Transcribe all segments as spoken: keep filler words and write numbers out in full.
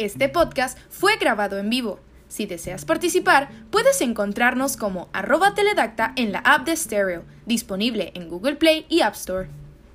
Este podcast fue grabado en vivo. Si deseas participar, puedes encontrarnos como arroba teledacta en la app de Stereo, disponible en Google Play y App Store.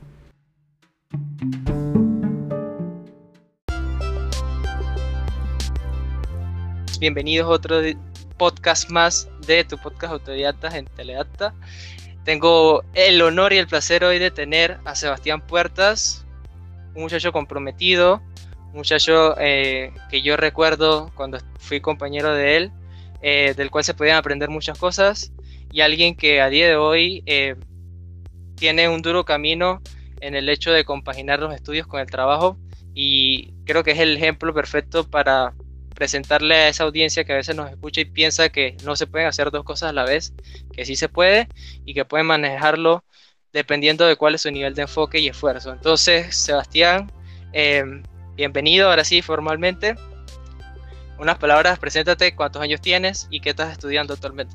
Bienvenidos a otro podcast más de tu podcast Autodidactas en Teledacta. Tengo el honor y el placer hoy de tener a Sebastián Puertas, un muchacho comprometido, un muchacho eh, que yo recuerdo cuando fui compañero de él, eh, del cual se podían aprender muchas cosas, y alguien que a día de hoy eh, tiene un duro camino en el hecho de compaginar los estudios con el trabajo, y creo que es el ejemplo perfecto para presentarle a esa audiencia que a veces nos escucha y piensa que no se pueden hacer dos cosas a la vez, que sí se puede y que pueden manejarlo dependiendo de cuál es su nivel de enfoque y esfuerzo. Entonces, Sebastián, eh, bienvenido ahora sí formalmente. Unas palabras, preséntate, cuántos años tienes y qué estás estudiando actualmente.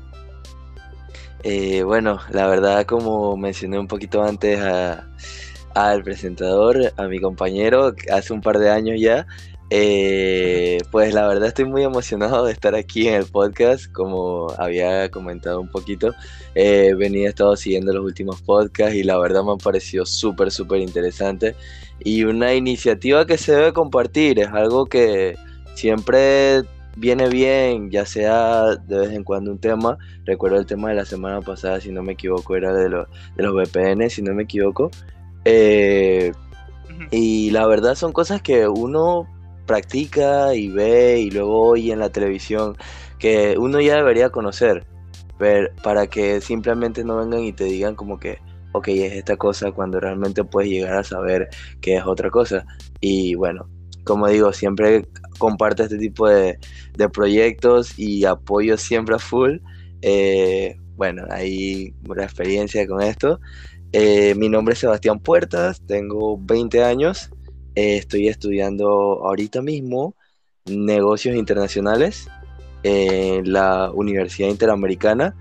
Eh, bueno, la verdad, como mencioné un poquito antes a, al presentador, a mi compañero, hace un par de años ya, Eh, pues la verdad estoy muy emocionado de estar aquí en el podcast. Como había comentado un poquito, eh, venía estado siguiendo los últimos podcasts y la verdad me han parecido súper súper interesante y una iniciativa que se debe compartir. Es algo que siempre viene bien, ya sea de vez en cuando un tema. Recuerdo el tema de la semana pasada, si no me equivoco, era de, lo, de los V P N, si no me equivoco. eh, y la verdad son cosas que uno practica y ve y luego oye en la televisión, que uno ya debería conocer, pero para que simplemente no vengan y te digan como que ok, es esta cosa, cuando realmente puedes llegar a saber que es otra cosa. Y bueno, como digo, siempre comparto este tipo de, de proyectos y apoyo siempre a full. Eh, bueno, hay una experiencia con esto. Eh, mi nombre es Sebastián Puertas, tengo veinte años. Eh, estoy estudiando ahorita mismo negocios internacionales en la Universidad Interamericana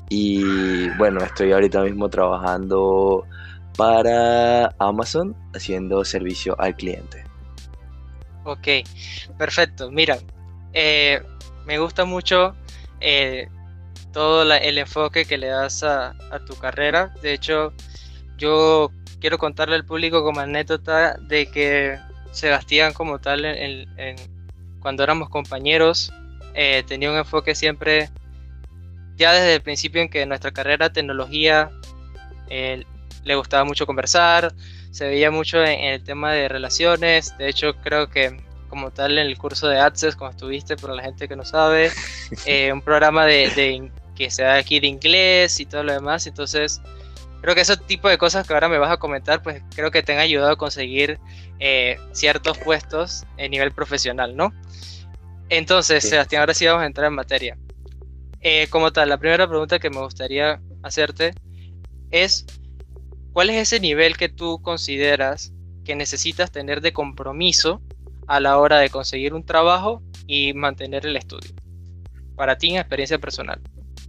y bueno, estoy ahorita mismo trabajando para Amazon haciendo servicio al cliente. Ok, perfecto. Mira, eh, me gusta mucho eh, todo la, el enfoque que le das a, a tu carrera. De hecho, yo quiero contarle al público como anécdota de que Sebastián como tal, en, en, en, cuando éramos compañeros, eh, tenía un enfoque siempre, ya desde el principio en que nuestra carrera tecnología eh, le gustaba mucho conversar, se veía mucho en, en el tema de relaciones. De hecho, creo que como tal en el curso de Access, cuando estuviste, para la gente que no sabe, eh, un programa de, de, que se da aquí de inglés y todo lo demás. Entonces creo que ese tipo de cosas que ahora me vas a comentar, pues creo que te han ayudado a conseguir eh, ciertos puestos a nivel profesional, ¿no? Entonces, sí. Sebastián, ahora sí vamos a entrar en materia. Eh, como tal, la primera pregunta que me gustaría hacerte es, ¿cuál es ese nivel que tú consideras que necesitas tener de compromiso a la hora de conseguir un trabajo y mantener el estudio? Para ti, en experiencia personal.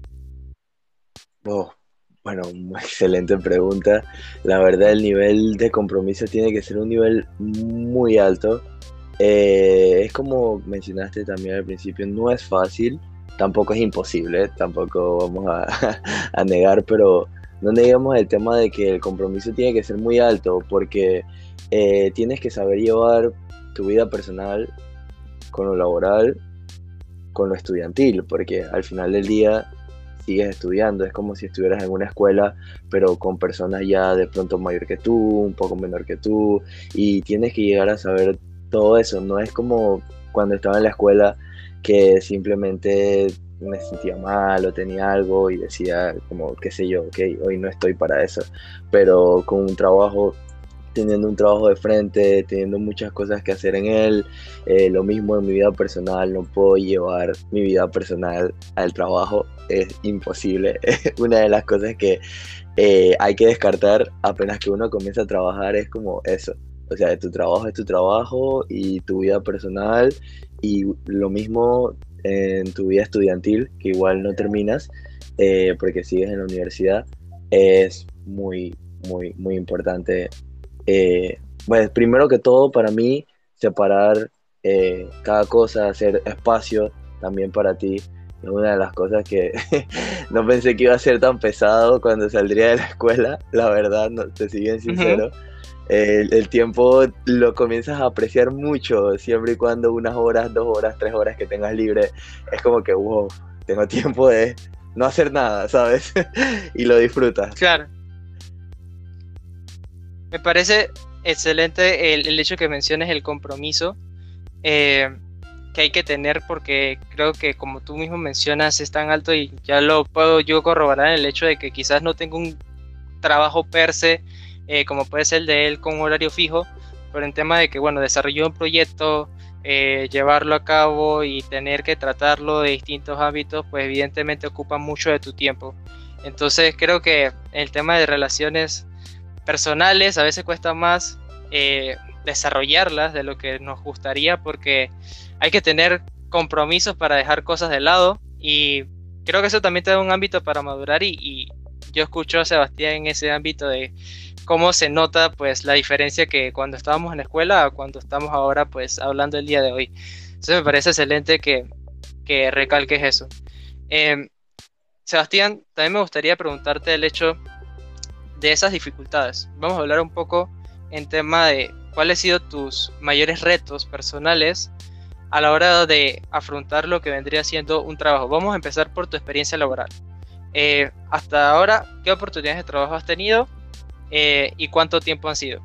Oh. Bueno, excelente pregunta. La verdad, el nivel de compromiso tiene que ser un nivel muy alto. Eh, es como mencionaste también al principio, no es fácil, tampoco es imposible, tampoco vamos a, a negar, pero no negamos el tema de que el compromiso tiene que ser muy alto, porque eh, tienes que saber llevar tu vida personal con lo laboral, con lo estudiantil, porque al final del día sigues estudiando. Es como si estuvieras en una escuela, pero con personas ya de pronto mayor que tú, un poco menor que tú, y tienes que llegar a saber todo eso. No es como cuando estaba en la escuela, que simplemente me sentía mal o tenía algo y decía como, qué sé yo, ok, hoy no estoy para eso, pero con un trabajo, teniendo un trabajo de frente, teniendo muchas cosas que hacer en él, eh, lo mismo en mi vida personal, no puedo llevar mi vida personal al trabajo, es imposible. Una de las cosas que eh, hay que descartar apenas que uno comienza a trabajar es como eso, o sea, tu trabajo es tu trabajo y tu vida personal, y lo mismo en tu vida estudiantil, que igual no terminas eh, porque sigues en la universidad, es muy, muy, muy importante. Eh, pues primero que todo, para mí, separar eh, cada cosa, hacer espacio también para ti. Es una de las cosas que no pensé que iba a ser tan pesado cuando saldría de la escuela, la verdad, no, te soy bien sincero. Uh-huh. El, el tiempo lo comienzas a apreciar mucho, siempre y cuando unas horas, dos horas, tres horas que tengas libre, es como que, wow, tengo tiempo de no hacer nada, ¿sabes? Y lo disfrutas. Claro. Me parece excelente el, el hecho que menciones el compromiso eh, que hay que tener, porque creo que, como tú mismo mencionas, es tan alto, y ya lo puedo yo corroborar en el hecho de que quizás no tengo un trabajo per se, eh, como puede ser el de él con horario fijo, pero en tema de que, bueno, desarrolló un proyecto, eh, llevarlo a cabo y tener que tratarlo de distintos ámbitos, pues evidentemente ocupa mucho de tu tiempo. Entonces creo que el tema de relaciones personales a veces cuesta más eh, desarrollarlas de lo que nos gustaría, porque hay que tener compromisos para dejar cosas de lado, y creo que eso también te da un ámbito para madurar, y, y yo escucho a Sebastián en ese ámbito de cómo se nota pues la diferencia que cuando estábamos en la escuela a cuando estamos ahora pues hablando el día de hoy. Entonces me parece excelente que, que recalques eso. Eh, Sebastián, también me gustaría preguntarte el hecho de esas dificultades. Vamos a hablar un poco en tema de cuáles han sido tus mayores retos personales a la hora de afrontar lo que vendría siendo un trabajo. Vamos a empezar por tu experiencia laboral. Eh, hasta ahora, ¿qué oportunidades de trabajo has tenido eh, y cuánto tiempo han sido?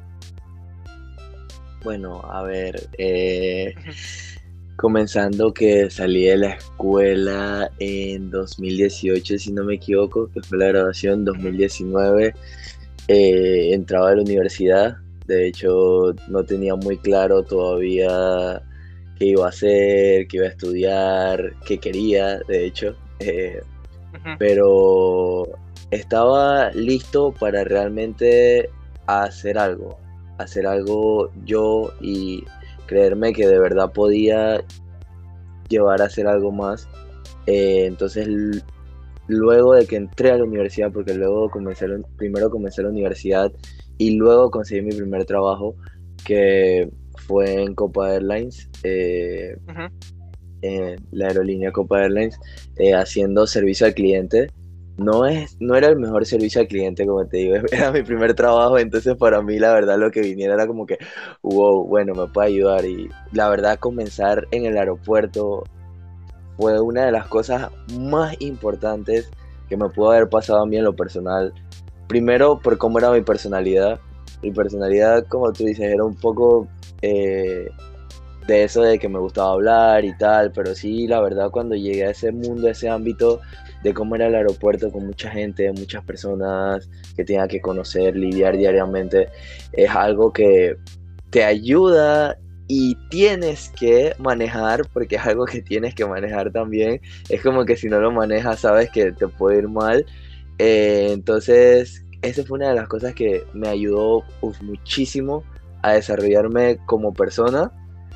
Bueno, a ver, eh, comenzando que salí de la escuela en dos mil dieciocho, si no me equivoco, que fue la graduación. Dos mil diecinueve eh, entraba a la universidad. De hecho, no tenía muy claro todavía qué iba a hacer, qué iba a estudiar, qué quería, de hecho. Eh, uh-huh. Pero estaba listo para realmente hacer algo. Hacer algo yo y creerme que de verdad podía llevar a hacer algo más. Eh, entonces, l- luego de que entré a la universidad, porque luego comencé, la- primero comencé la universidad y luego conseguí mi primer trabajo, que fue en Copa Airlines, eh, Uh-huh. en la aerolínea Copa Airlines, eh, haciendo servicio al cliente. No, es, no era el mejor servicio al cliente, como te digo, era mi primer trabajo, entonces para mí la verdad lo que viniera era como que, wow, bueno, me puede ayudar. Y la verdad, comenzar en el aeropuerto fue una de las cosas más importantes que me pudo haber pasado a mí en lo personal. Primero, por cómo era mi personalidad. Mi personalidad, como tú dices, era un poco eh, de eso de que me gustaba hablar y tal, pero sí, la verdad, cuando llegué a ese mundo, a ese ámbito de cómo era el aeropuerto, con mucha gente, muchas personas que tenía que conocer, lidiar diariamente, es algo que te ayuda y tienes que manejar, porque es algo que tienes que manejar también. Es como que si no lo manejas, sabes que te puede ir mal. Eh, entonces, esa fue una de las cosas que me ayudó uf, muchísimo a desarrollarme como persona.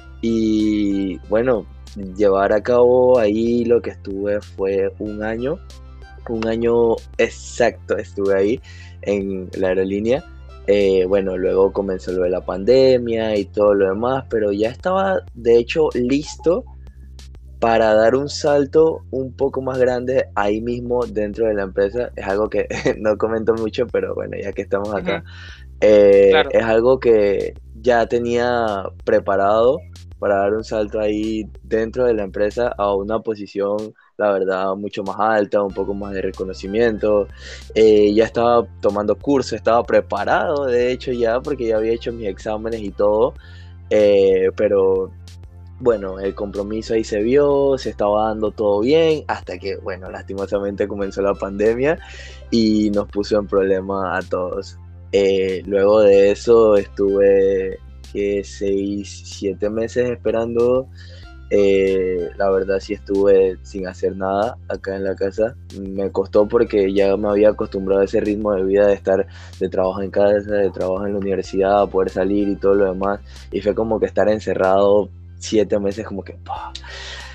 Y bueno, llevar a cabo ahí lo que estuve fue un año, un año exacto estuve ahí en la aerolínea. Eh, bueno, luego comenzó lo de la pandemia y todo lo demás, pero ya estaba de hecho listo para dar un salto un poco más grande ahí mismo dentro de la empresa. Es algo que no comento mucho, pero bueno, ya que estamos acá, Uh-huh. eh, Claro. es algo que ya tenía preparado para dar un salto ahí dentro de la empresa a una posición, la verdad, mucho más alta, un poco más de reconocimiento. Eh, ya estaba tomando cursos, estaba preparado, de hecho, ya, porque ya había hecho mis exámenes y todo. Eh, pero bueno, el compromiso ahí se vio, se estaba dando todo bien, hasta que, bueno, lastimosamente comenzó la pandemia y nos puso en problema a todos. Eh, luego de eso estuve que seis, siete meses esperando. Eh, la verdad sí estuve sin hacer nada acá en la casa. Me costó porque ya me había acostumbrado a ese ritmo de vida de estar de trabajo en casa, de trabajo en la universidad, poder salir y todo lo demás. Y fue como que estar encerrado siete meses como que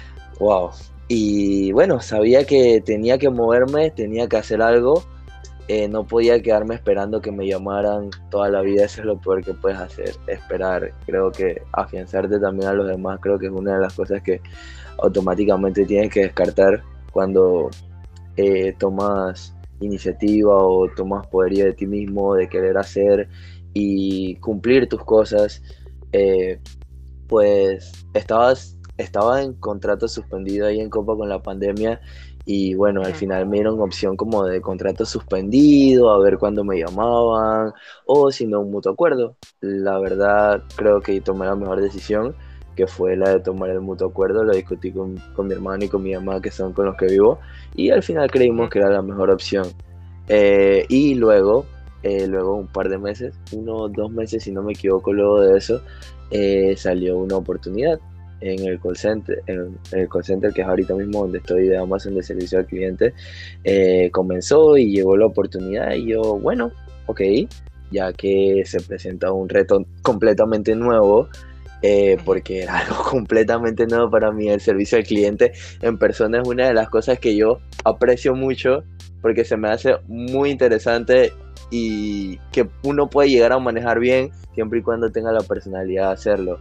wow. Y bueno, sabía que tenía que moverme, tenía que hacer algo. eh, no podía quedarme esperando que me llamaran toda la vida. Eso es lo peor que puedes hacer, esperar. Creo que afianzarte también a los demás, creo que es una de las cosas que automáticamente tienes que descartar cuando eh, tomas iniciativa o tomas poderío de ti mismo, de querer hacer y cumplir tus cosas. Eh, pues estabas, estaba en contrato suspendido ahí en Copa con la pandemia y bueno, al final me dieron opción como de contrato suspendido, a ver cuándo me llamaban o si no un mutuo acuerdo. La verdad creo que tomé la mejor decisión, que fue la de tomar el mutuo acuerdo. Lo discutí con, con mi hermano y con mi mamá, que son con los que vivo, y al final creímos que era la mejor opción. Eh, y luego, eh, luego un par de meses, uno o dos meses si no me equivoco, luego de eso, eh, salió una oportunidad en el call center, en el call center que es ahorita mismo donde estoy, de Amazon, de servicio al cliente. Eh, comenzó y llegó la oportunidad y yo, bueno, ok, ya que se presenta un reto completamente nuevo, eh, porque era algo completamente nuevo para mí. El servicio al cliente en persona es una de las cosas que yo aprecio mucho, porque se me hace muy interesante y que uno puede llegar a manejar bien siempre y cuando tenga la personalidad de hacerlo.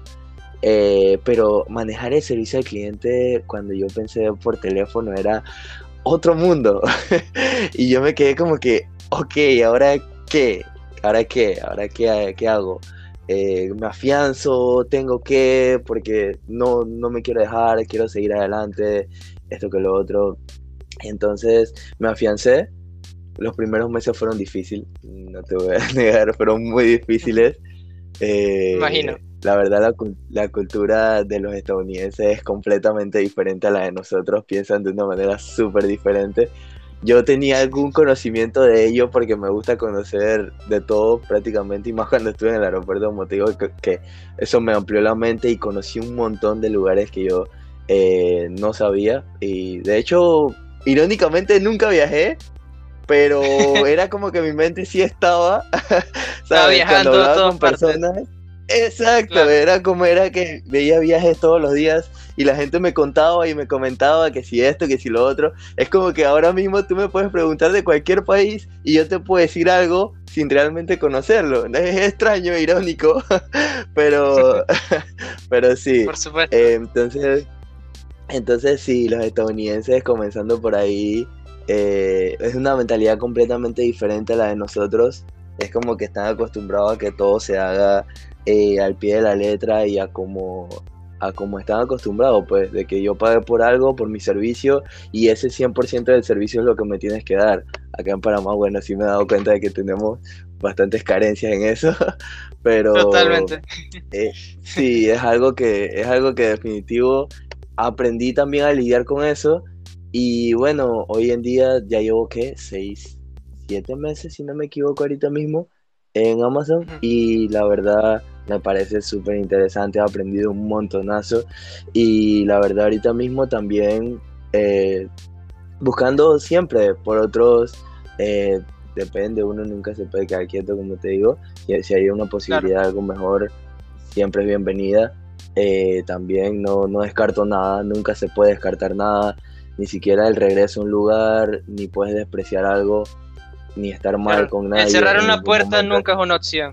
Eh, pero manejar el servicio al cliente, cuando yo pensé por teléfono, era otro mundo. Y yo me quedé como que, ok, ¿ahora qué? ¿Ahora qué? ¿Ahora qué, qué hago? Eh, me afianzo, tengo que, porque no, no me quiero dejar, quiero seguir adelante, esto que lo otro. Entonces me afiancé. Los primeros meses fueron difíciles, no te voy a negar, fueron muy difíciles. Eh, Imagino. La verdad, la, la cultura de los estadounidenses es completamente diferente a la de nosotros, piensan de una manera súper diferente. Yo tenía algún conocimiento de ello porque me gusta conocer de todo prácticamente, y más cuando estuve en el aeropuerto, como te digo, que, que eso me amplió la mente y conocí un montón de lugares que yo eh, no sabía. Y de hecho, irónicamente, nunca viajé, pero era como que mi mente sí estaba, estaba viajando cuando hablaba a con personas. Partes. Exacto, Claro. Era como era que veía viajes todos los días y la gente me contaba y me comentaba que si esto, que si lo otro. Es como que ahora mismo tú me puedes preguntar de cualquier país y yo te puedo decir algo sin realmente conocerlo. Es extraño, irónico, pero, pero sí. Por supuesto. Eh, entonces, entonces sí, los estadounidenses, comenzando por ahí, eh, es una mentalidad completamente diferente a la de nosotros. Es como que están acostumbrados a que todo se haga Eh, al pie de la letra y a como, a como están acostumbrados, pues, de que yo pague por algo, por mi servicio, y ese cien por ciento del servicio es lo que me tienes que dar. Acá en Panamá, bueno, sí me he dado cuenta de que tenemos bastantes carencias en eso, pero Totalmente. eh, sí, es algo que, es algo que definitivo aprendí también a lidiar con eso. Y bueno, hoy en día ya llevo, ¿qué? Seis, siete meses, si no me equivoco, ahorita mismo en Amazon, Ujú. y la verdad me parece súper interesante, he aprendido un montonazo, y la verdad ahorita mismo también eh, buscando siempre por otros, eh, depende, uno nunca se puede quedar quieto, como te digo. Si, si hay una posibilidad de algo mejor, siempre es bienvenida. Eh, también no, no descarto nada, nunca se puede descartar nada, ni siquiera el regreso a un lugar, ni puedes despreciar algo, ni estar mal Claro, con nadie. el cerrar en una ningún puerta momento. nunca es una opción.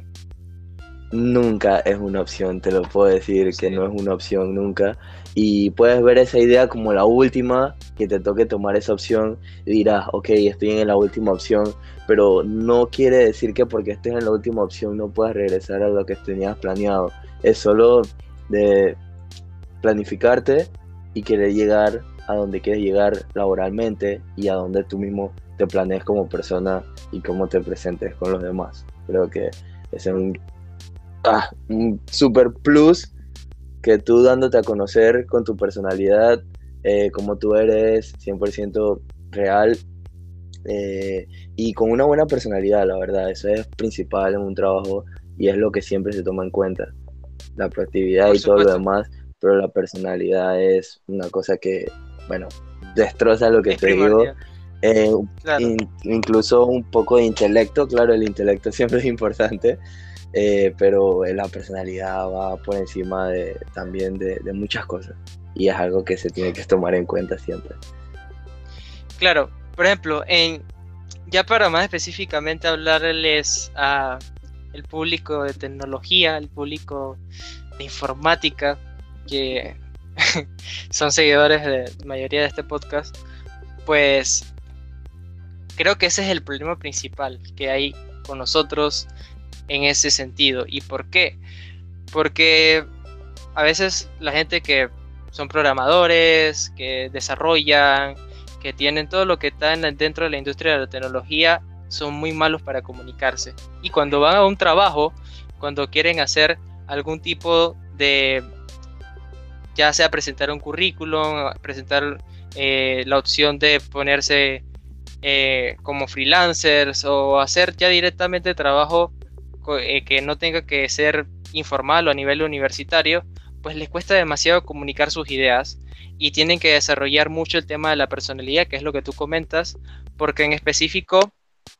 Nunca es una opción, te lo puedo decir, Sí. que no es una opción nunca. Y puedes ver esa idea como la última, que te toque tomar esa opción y dirás, ok, estoy en la última opción, pero no quiere decir que porque estés en la última opción no puedas regresar a lo que tenías planeado. Es solo de planificarte y querer llegar a donde quieres llegar laboralmente y a donde tú mismo te planees como persona y cómo te presentes con los demás. Creo que ese es un, ah, un super plus, que tú dándote a conocer con tu personalidad, eh, como tú eres, cien por ciento real, eh, y con una buena personalidad, la verdad. Eso es principal en un trabajo y es lo que siempre se toma en cuenta. La proactividad Por y todo lo supuesto. demás, pero la personalidad es una cosa que, bueno, destroza lo que Es te digo. primordial. Eh, Claro. in- incluso un poco de intelecto, claro, el intelecto siempre es importante, eh, pero la personalidad va por encima de, también de, de muchas cosas, y es algo que se tiene que tomar en cuenta siempre. Claro, por ejemplo, en ya para más específicamente hablarles a el público de tecnología, el público de informática, que son seguidores de la mayoría de este podcast, pues creo que ese es el problema principal que hay con nosotros en ese sentido. ¿Y por qué? Porque a veces la gente que son programadores, que desarrollan, que tienen todo lo que está en, dentro de la industria de la tecnología, son muy malos para comunicarse. Y cuando van a un trabajo, cuando quieren hacer algún tipo de, ya sea presentar un currículum, presentar eh, la opción de ponerse eh, como freelancers o hacer ya directamente trabajo eh, que no tenga que ser informal o a nivel universitario, pues les cuesta demasiado comunicar sus ideas y tienen que desarrollar mucho el tema de la personalidad, que es lo que tú comentas, porque en específico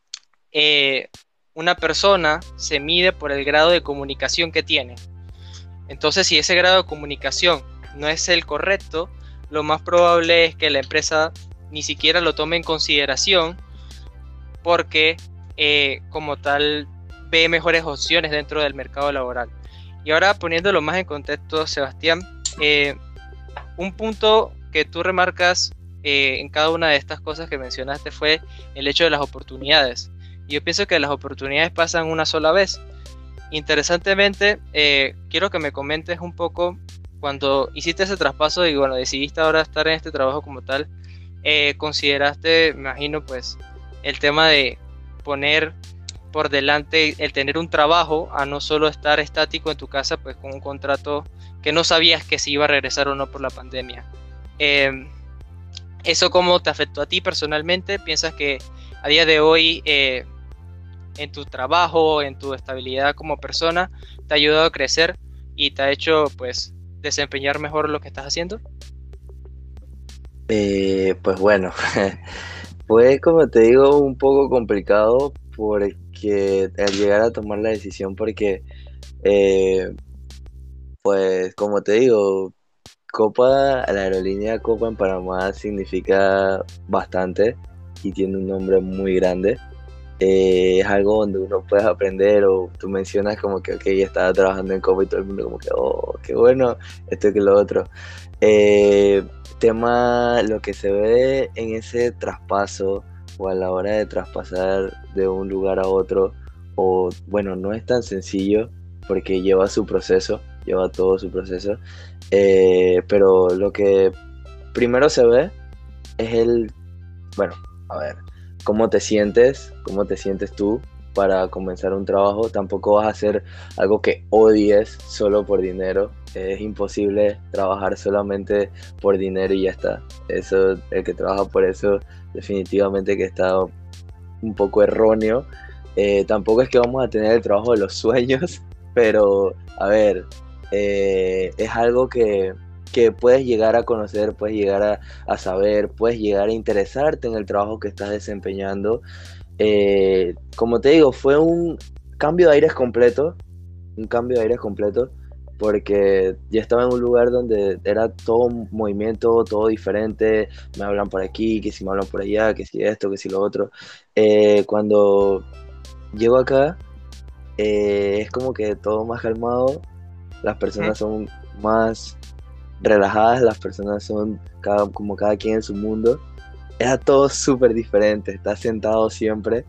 eh, una persona se mide por el grado de comunicación que tiene. Entonces, si ese grado de comunicación no es el correcto, lo más probable es que la empresa ni siquiera lo tome en consideración, porque eh, como tal ve mejores opciones dentro del mercado laboral. Y ahora, poniéndolo más en contexto, Sebastián, eh, un punto que tú remarcas eh, en cada una de estas cosas que mencionaste fue el hecho de las oportunidades. Y yo pienso que las oportunidades pasan una sola vez. Interesantemente, eh, quiero que me comentes un poco, cuando hiciste ese traspaso y bueno, decidiste ahora estar en este trabajo como tal, eh, consideraste, me imagino, pues, el tema de poner por delante el tener un trabajo a no solo estar estático en tu casa, pues con un contrato que no sabías que si iba a regresar o no por la pandemia. Eh, ¿Eso cómo te afectó a ti personalmente? ¿Piensas que a día de hoy eh, en tu trabajo, en tu estabilidad como persona, te ha ayudado a crecer y te ha hecho pues desempeñar mejor lo que estás haciendo? Eh, pues bueno, fue como te digo un poco complicado porque al llegar a tomar la decisión porque eh, pues como te digo, Copa, la aerolínea Copa en Panamá significa bastante y tiene un nombre muy grande. Eh, es algo donde uno puede aprender, o tú mencionas como que ok, estaba trabajando en Copa y todo el mundo como que oh, qué bueno, esto que lo otro. Eh, tema, lo que se ve en ese traspaso o a la hora de traspasar de un lugar a otro, o bueno, no es tan sencillo porque lleva su proceso, lleva todo su proceso, eh, pero lo que primero se ve es el, bueno, a ver, cómo te sientes, cómo te sientes tú para comenzar un trabajo. Tampoco vas a hacer algo que odies solo por dinero. Es imposible trabajar solamente por dinero y ya está. Eso, el que trabaja por eso, definitivamente que está un poco erróneo. Eh, tampoco es que vamos a tener el trabajo de los sueños, pero a ver, eh, es algo que, que puedes llegar a conocer, puedes llegar a, a saber, puedes llegar a interesarte en el trabajo que estás desempeñando. Eh, como te digo, fue un cambio de aires completo, un cambio de aires completo, porque ya estaba en un lugar donde era todo un movimiento, todo diferente, me hablan por aquí, que si me hablan por allá, que si esto, que si lo otro. Eh, cuando llego acá, eh, es como que todo más calmado, las personas son más relajadas, las personas son cada, como cada quien en su mundo. Era todo súper diferente, está sentado siempre,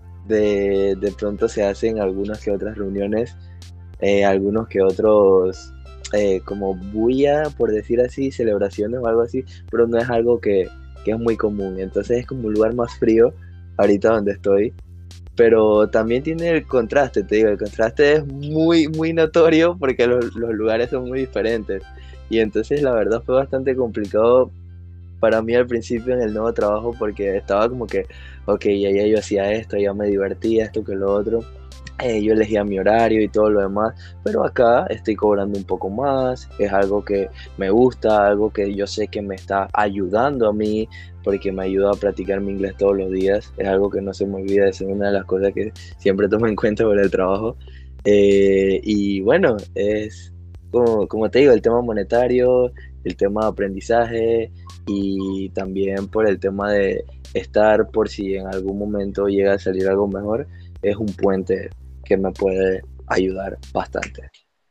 de, de pronto se hacen algunas que otras reuniones, eh, algunos que otros eh, como bulla, por decir así, celebraciones o algo así, pero no es algo que, que es muy común. Entonces es como un lugar más frío ahorita donde estoy, pero también tiene el contraste, te digo, el contraste es muy muy notorio porque los, los lugares son muy diferentes, y entonces la verdad fue bastante complicado para mí al principio en el nuevo trabajo, porque estaba como que, ok, ya, ya yo hacía esto, ya me divertía, esto que lo otro, eh, yo elegía mi horario y todo lo demás, pero acá estoy cobrando un poco más, es algo que me gusta, algo que yo sé que me está ayudando a mí, porque me ayuda a practicar mi inglés todos los días, es algo que no se me olvida, es una de las cosas que siempre tomo en cuenta por el trabajo, eh, y bueno, es como, como te digo, el tema monetario, el tema de aprendizaje, y también por el tema de estar por si en algún momento llega a salir algo mejor, es un puente que me puede ayudar bastante.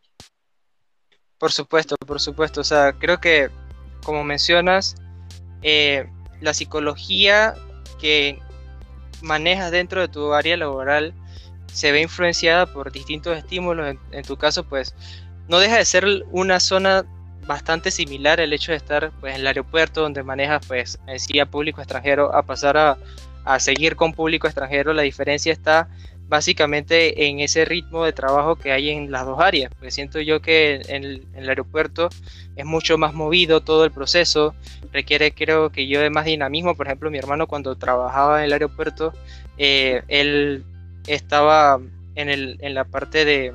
Por supuesto, por supuesto. O sea, creo que, como mencionas, eh, la psicología que manejas dentro de tu área laboral se ve influenciada por distintos estímulos. En, en tu caso, pues, no deja de ser una zona bastante similar el hecho de estar, pues, en el aeropuerto donde manejas, pues, decía, público extranjero, a pasar a, a seguir con público extranjero. La diferencia está básicamente en ese ritmo de trabajo que hay en las dos áreas. Pues siento yo que en el, en el aeropuerto es mucho más movido todo el proceso, requiere, creo que yo, de más dinamismo. Por ejemplo, mi hermano, cuando trabajaba en el aeropuerto, eh, él estaba en, el, en la parte de,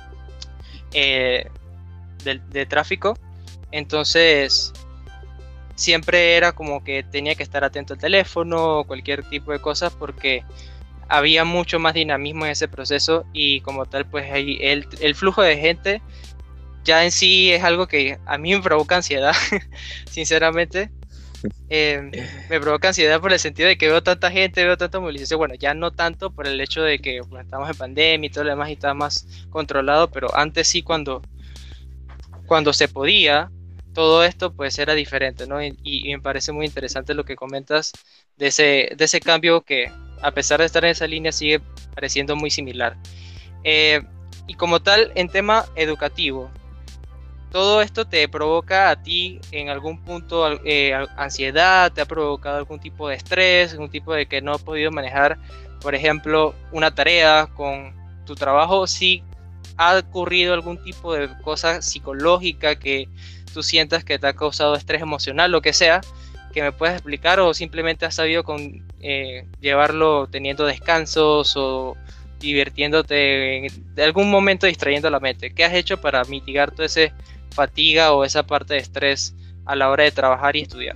eh, de, de tráfico, entonces siempre era como que tenía que estar atento al teléfono o cualquier tipo de cosas, porque había mucho más dinamismo en ese proceso, y como tal, pues ahí el, el flujo de gente ya en sí es algo que a mí me provoca ansiedad, sinceramente. Eh, me provoca ansiedad por el sentido de que veo tanta gente, veo tanta movilización. Bueno, ya no tanto por el hecho de que, bueno, estamos en pandemia y todo lo demás y está más controlado, pero antes sí, cuando, cuando se podía, todo esto pues era diferente, ¿no? Y, y me parece muy interesante lo que comentas de ese, de ese cambio que, a pesar de estar en esa línea, sigue pareciendo muy similar. Eh, y como tal, en tema educativo, ¿todo esto te provoca a ti en algún punto eh, ansiedad? ¿Te ha provocado algún tipo de estrés, algún tipo de que no has podido manejar, por ejemplo, una tarea con tu trabajo? ¿Sí ha ocurrido algún tipo de cosa psicológica que tú sientas que te ha causado estrés emocional, lo que sea, que me puedas explicar, o simplemente has sabido con, eh, llevarlo teniendo descansos o divirtiéndote en, de algún momento, distrayendo la mente? ¿Qué has hecho para mitigar toda esa fatiga o esa parte de estrés a la hora de trabajar y estudiar?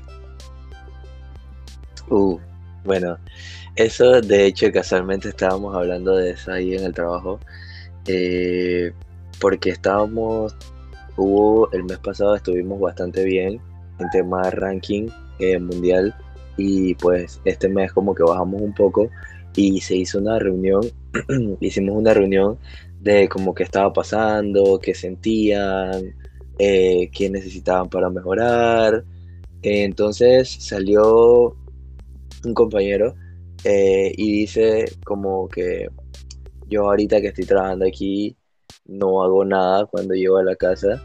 Uh, bueno, eso de hecho casualmente estábamos hablando de eso ahí en el trabajo, eh, porque estábamos, hubo el mes pasado estuvimos bastante bien en tema de ranking eh, mundial, y pues este mes como que bajamos un poco y se hizo una reunión, hicimos una reunión de como qué estaba pasando, qué sentían, eh, qué necesitaban para mejorar. Eh, entonces salió un compañero eh, y dice como que yo ahorita que estoy trabajando aquí no hago nada cuando llego a la casa,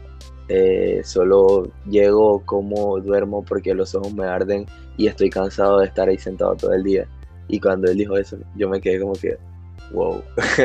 eh, solo llego, como, duermo porque los ojos me arden y estoy cansado de estar ahí sentado todo el día. Y cuando él dijo eso, yo me quedé como que, wow,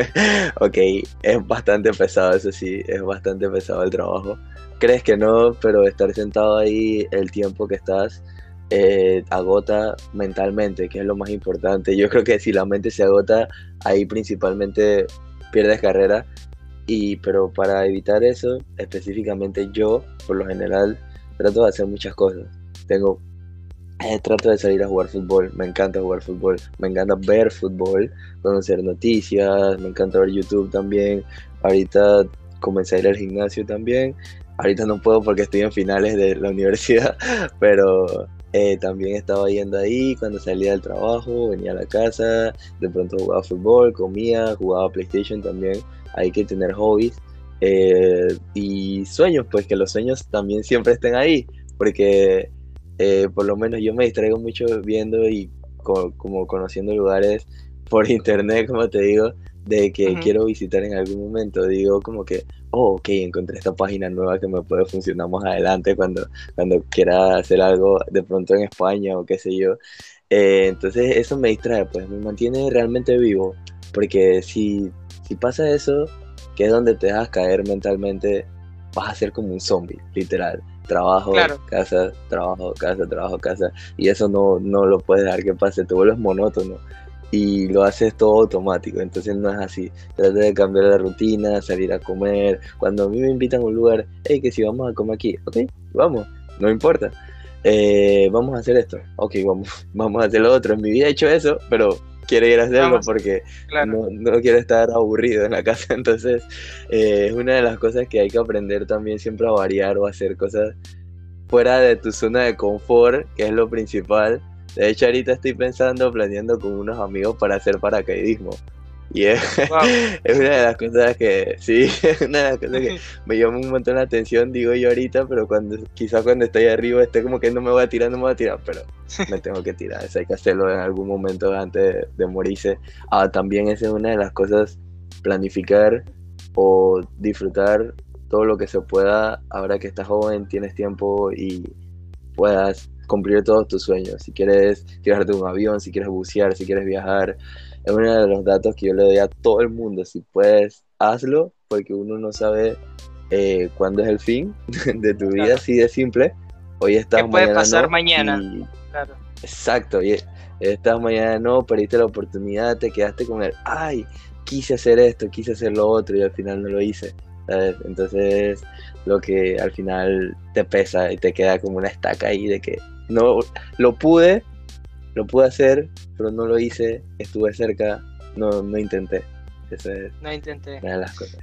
ok, es bastante pesado, eso sí, es bastante pesado el trabajo. Crees que no, pero estar sentado ahí el tiempo que estás eh, agota mentalmente, que es lo más importante. Yo creo que si la mente se agota, ahí principalmente pierdes carrera. Y, pero para evitar eso, específicamente yo, por lo general, trato de hacer muchas cosas. Tengo, eh, trato de salir a jugar fútbol, me encanta jugar fútbol, me encanta ver fútbol, conocer noticias, me encanta ver YouTube también. Ahorita comencé a ir al gimnasio también. Ahorita no puedo porque estoy en finales de la universidad, pero eh, también estaba yendo ahí cuando salía del trabajo, venía a la casa, de pronto jugaba fútbol, comía, jugaba PlayStation también. Hay que tener hobbies eh, y sueños, pues que los sueños también siempre estén ahí, porque eh, por lo menos yo me distraigo mucho viendo y co- como conociendo lugares por internet, como te digo, de que Uh-huh. quiero visitar en algún momento. Digo como que, oh, ok, encontré esta página nueva que me puede funcionar más adelante cuando, cuando quiera hacer algo de pronto en España o qué sé yo. Eh, entonces eso me distrae, pues me mantiene realmente vivo, porque si, si pasa eso, que es donde te dejas caer mentalmente, vas a ser como un zombie, literal. Trabajo, Claro. casa, trabajo, casa, trabajo, casa. Y eso no, no lo puedes dejar que pase, te vuelves monótono y lo haces todo automático. Entonces no es así. Trata de cambiar la rutina, salir a comer. Cuando a mí me invitan a un lugar, hey, que si vamos a comer aquí, ok, vamos, no importa. Eh, vamos a hacer esto, ok, vamos, vamos a hacer lo otro. En mi vida he hecho eso, pero quiero ir a hacerlo Vamos, porque claro. no, no quiero estar aburrido en la casa. Entonces eh, es una de las cosas que hay que aprender también, siempre a variar o hacer cosas fuera de tu zona de confort, que es lo principal, De hecho, ahorita estoy pensando, planeando con unos amigos para hacer paracaidismo. Y es, Wow. es una de las cosas que, sí, es una de las cosas que me llama un montón la atención, digo yo ahorita, pero cuando quizás cuando estoy arriba esté como que no me voy a tirar, no me voy a tirar, pero me tengo que tirar, eso hay que hacerlo en algún momento antes de, de morirse. Ah, también esa es una de las cosas, planificar o disfrutar todo lo que se pueda ahora que estás joven, tienes tiempo y puedas cumplir todos tus sueños. Si quieres tirarte un avión, si quieres bucear, si quieres viajar, es uno de los datos que yo le doy a todo el mundo. Si puedes, hazlo, porque uno no sabe eh, cuándo es el fin de tu vida, Claro. así de simple. Hoy estás, ¿Qué puede mañana pasar no, mañana? y- Claro. Exacto, y estás, mañana no, perdiste la oportunidad, te quedaste con el, ay, quise hacer esto, quise hacer lo otro y al final no lo hice, ¿sabes? Entonces, lo que al final te pesa y te queda como una estaca ahí de que no, lo pude, lo pude hacer, pero no lo hice, estuve cerca, no, no intenté. Esa es No intenté. una de las cosas.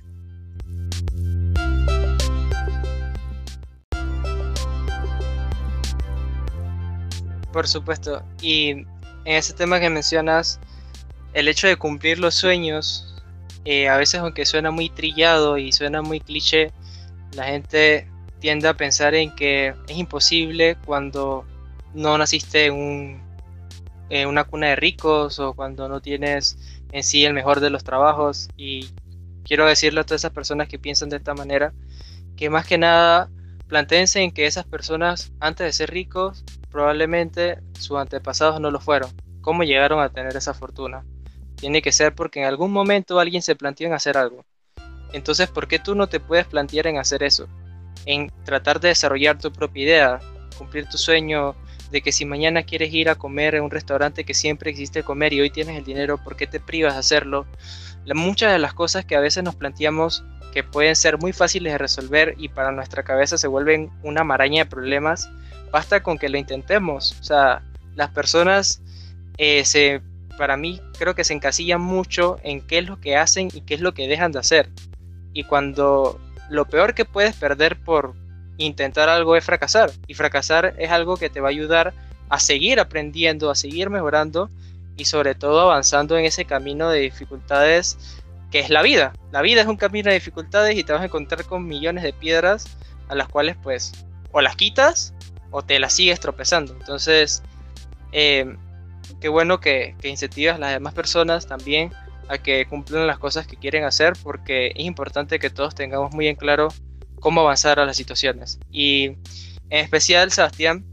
Por supuesto. Y en ese tema que mencionas, el hecho de cumplir los sueños, eh, a veces aunque suena muy trillado y suena muy cliché, la gente tiende a pensar en que es imposible cuando no naciste en, un, en una cuna de ricos o cuando no tienes en sí el mejor de los trabajos. Y quiero decirle a todas esas personas que piensan de esta manera, que más que nada plantéense en que esas personas antes de ser ricos probablemente sus antepasados no lo fueron. ¿Cómo llegaron a tener esa fortuna? Tiene que ser porque en algún momento alguien se planteó en hacer algo. Entonces, ¿por qué tú no te puedes plantear en hacer eso? En tratar de desarrollar tu propia idea, cumplir tu sueño de que si mañana quieres ir a comer en un restaurante que siempre existe comer y hoy tienes el dinero, ¿por qué te privas de hacerlo? La, muchas de las cosas que a veces nos planteamos que pueden ser muy fáciles de resolver y para nuestra cabeza se vuelven una maraña de problemas, basta con que lo intentemos. O sea, las personas eh, se, para mí creo que se encasillan mucho en qué es lo que hacen y qué es lo que dejan de hacer. Y cuando lo peor que puedes perder por intentar algo es fracasar. Y fracasar es algo que te va a ayudar a seguir aprendiendo, a seguir mejorando y sobre todo avanzando en ese camino de dificultades que es la vida. La vida es un camino de dificultades y te vas a encontrar con millones de piedras a las cuales pues o las quitas o te las sigues tropezando. Entonces, eh, qué bueno que, que incentivas a las demás personas también a que cumplan las cosas que quieren hacer, porque es importante que todos tengamos muy en claro cómo avanzar a las situaciones. Y en especial, Sebastián,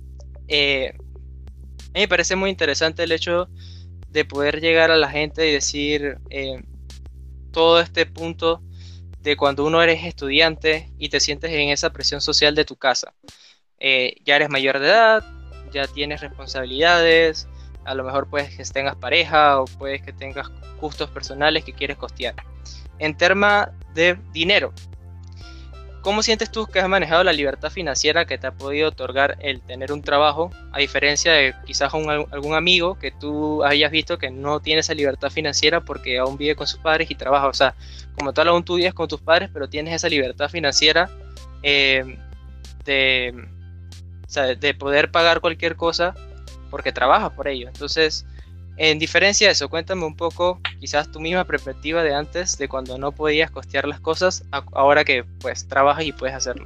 eh, a mí me parece muy interesante el hecho de poder llegar a la gente y decir eh, todo este punto de cuando uno eres estudiante y te sientes en esa presión social de tu casa. Eh, ya eres mayor de edad, ya tienes responsabilidades, a lo mejor puedes que tengas pareja o puedes que tengas gustos personales que quieres costear. En tema de dinero, ¿cómo sientes tú que has manejado la libertad financiera que te ha podido otorgar el tener un trabajo, a diferencia de quizás un, algún amigo que tú hayas visto que no tiene esa libertad financiera porque aún vive con sus padres y trabaja? O sea, como tal aún tú vives con tus padres, pero tienes esa libertad financiera eh, de, o sea, de poder pagar cualquier cosa porque trabajas por ello. Entonces, en diferencia de eso, cuéntame un poco, quizás tu misma perspectiva de antes, de cuando no podías costear las cosas, a, ahora que pues trabajas y puedes hacerlo.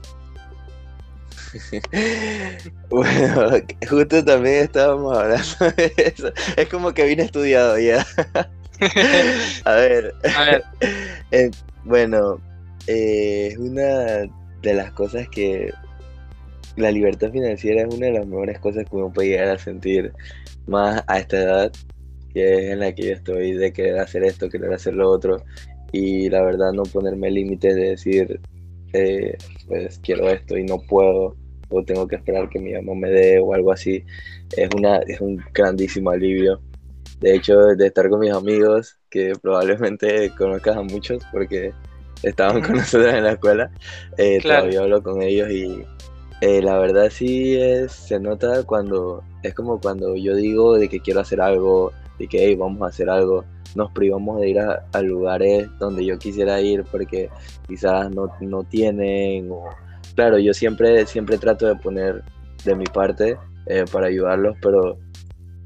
Bueno, justo también estábamos hablando de eso. Es como que vine estudiado ya. A ver, A ver, eh, bueno, eh, es una de las cosas que la libertad financiera es una de las mejores cosas que uno puede llegar a sentir, más a esta edad, que es en la que yo estoy, de querer hacer esto, querer hacer lo otro, y la verdad no ponerme límites de decir, eh, pues quiero esto y no puedo, o tengo que esperar que mi mamá me dé o algo así, es, una, es un grandísimo alivio. De hecho, de estar con mis amigos, que probablemente conozcas a muchos porque estaban con nosotros en la escuela, eh, Claro. todavía hablo con ellos y eh, la verdad sí es, se nota cuando, es como cuando yo digo de que quiero hacer algo, de que hey, vamos a hacer algo, nos privamos de ir a, a lugares donde yo quisiera ir porque quizás no, no tienen, o claro, yo siempre, siempre trato de poner de mi parte eh, para ayudarlos, pero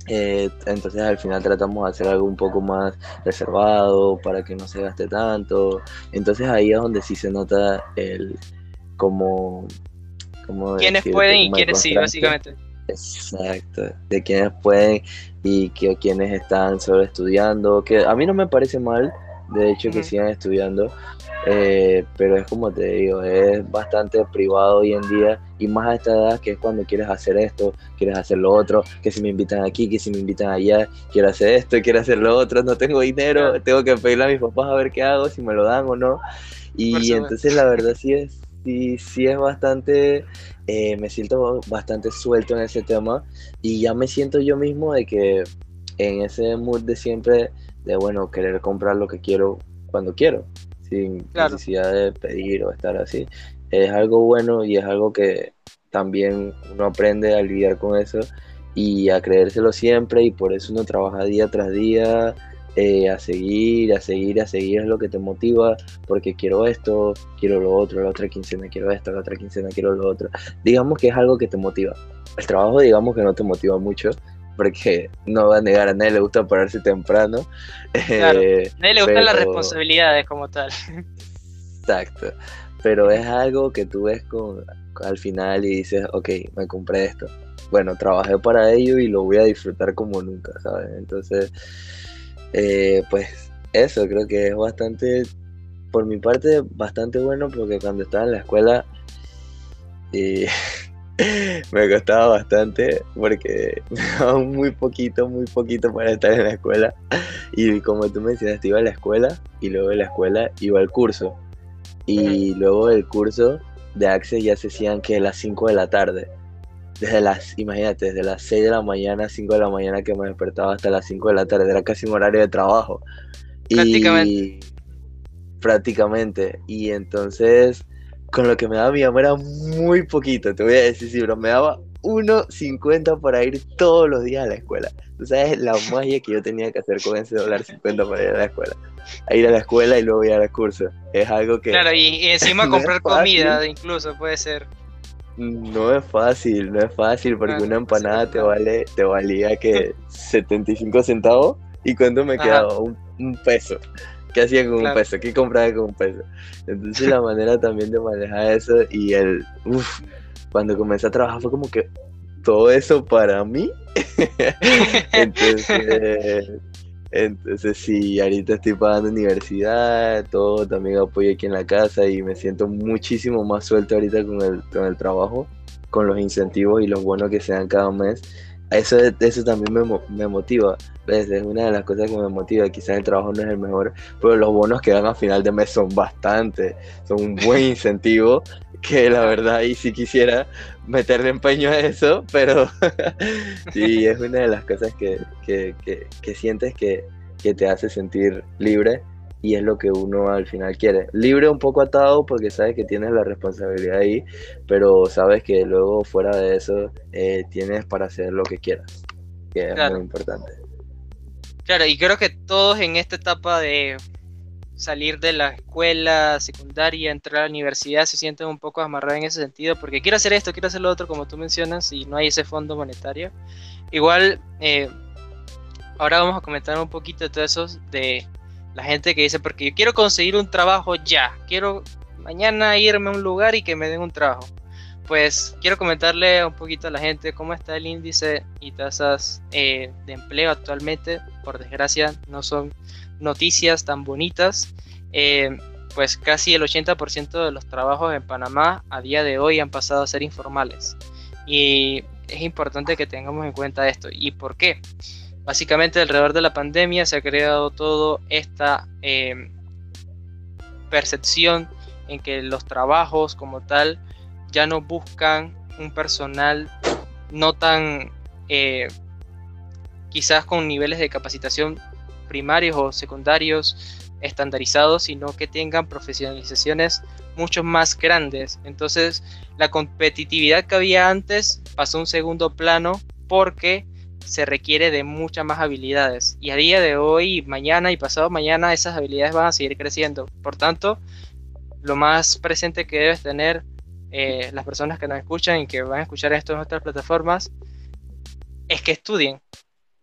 Eh, entonces al final tratamos de hacer algo un poco más reservado para que no se gaste tanto. Entonces ahí es donde sí se nota el, como, ¿cómo Quienes decirte? pueden y Como el quienes sí, contraste. básicamente. Exacto, de quienes pueden y que quienes están solo estudiando, que a mí no me parece mal, de hecho, que Ujú. sigan estudiando, eh, pero es como te digo, es bastante privado hoy en día y más a esta edad que es cuando quieres hacer esto, quieres hacer lo otro, que si me invitan aquí, que si me invitan allá, quiero hacer esto, quiero hacer lo otro, no tengo dinero, Claro, tengo que pedirle a mis papás a ver qué hago, si me lo dan o no. por Y supuesto. entonces la verdad sí es, sí, sí es bastante, eh, me siento bastante suelto en ese tema y ya me siento yo mismo de que en ese mood de siempre, de bueno, querer comprar lo que quiero cuando quiero, sin Claro. necesidad de pedir o estar así. Es algo bueno y es algo que también uno aprende a lidiar con eso y a creérselo siempre y por eso uno trabaja día tras día, eh, a seguir, a seguir, a seguir es lo que te motiva porque quiero esto, quiero lo otro, la otra quincena quiero esto, la otra quincena quiero lo otro. Digamos que es algo que te motiva. El trabajo digamos que no te motiva mucho porque no va a negar, a nadie le gusta pararse temprano, Claro. eh, A nadie le gustan las pero responsabilidades como tal. exacto, pero es algo que tú ves con, al final y dices, ok, me compré esto. Bueno, trabajé para ello y lo voy a disfrutar como nunca, ¿sabes? Entonces, eh, pues eso creo que es bastante, por mi parte, bastante bueno porque cuando estaba en la escuela eh, me costaba bastante porque me daban muy poquito, muy poquito para estar en la escuela. Y como tú mencionaste, iba a la escuela y luego de la escuela iba al curso. Ujú. Y luego del curso de Access ya se hacían que las cinco de la tarde. Desde las, imagínate, desde las seis de la mañana, cinco de la mañana que me despertaba hasta las cinco de la tarde. Era casi un horario de trabajo. Prácticamente. Y prácticamente. Y entonces, con lo que me daba mi mamá era muy poquito, te voy a decir, sí, pero me daba uno cincuenta para ir todos los días a la escuela. Tú sabes la magia que yo tenía que hacer con ese dólar cincuenta para ir a la escuela. A ir a la escuela y luego ir al curso. Es algo que Claro, y, y encima no es comprar fácil. comida, incluso puede ser. No es fácil, no es fácil No, porque no una es fácil para empanada te nada. vale, te valía que setenta y cinco centavos y cuánto me Ajá, quedaba un, un peso. ¿Qué hacía con un claro. peso? ¿Qué compraba con un peso? Entonces la manera también de manejar eso y el, uff, cuando comencé a trabajar fue como que todo eso para mí. Entonces, entonces sí, ahorita estoy pagando universidad, todo, también apoyo aquí en la casa y me siento muchísimo más suelto ahorita con el, con el trabajo, con los incentivos y los bonos que se dan cada mes. Eso, eso también me, mo- me motiva, ¿ves? Es una de las cosas que me motiva. Quizás el trabajo no es el mejor, pero los bonos que dan a final de mes son bastante, son un buen incentivo que la Ajá, verdad ahí sí quisiera meterle empeño a eso, pero sí, es una de las cosas que, que, que, que sientes que, que te hace sentir libre y es lo que uno al final quiere. Libre un poco atado porque sabes que tienes la responsabilidad ahí, pero sabes que luego fuera de eso eh, tienes para hacer lo que quieras, que es muy claro. importante. Claro, y creo que todos en esta etapa de salir de la escuela secundaria, entrar a la universidad, se sienten un poco amarrados en ese sentido, porque quiero hacer esto, quiero hacer lo otro, como tú mencionas, y no hay ese fondo monetario. Igual, eh, ahora vamos a comentar un poquito de todo eso, de la gente que dice, porque yo quiero conseguir un trabajo ya, quiero mañana irme a un lugar y que me den un trabajo. Pues quiero comentarle un poquito a la gente cómo está el índice y tasas eh, de empleo actualmente. Por desgracia, no son noticias tan bonitas. Eh, pues casi el ochenta por ciento de los trabajos en Panamá a día de hoy han pasado a ser informales. Y es importante que tengamos en cuenta esto. ¿Y por qué? Básicamente alrededor de la pandemia se ha creado toda esta eh, percepción en que los trabajos como tal ya no buscan un personal no tan eh, quizás con niveles de capacitación primarios o secundarios estandarizados, sino que tengan profesionalizaciones mucho más grandes. Entonces la competitividad que había antes pasó a un segundo plano porque se requiere de muchas más habilidades y a día de hoy, mañana y pasado mañana esas habilidades van a seguir creciendo. Por tanto, lo más presente que debes tener eh, las personas que nos escuchan y que van a escuchar esto en nuestras plataformas es que estudien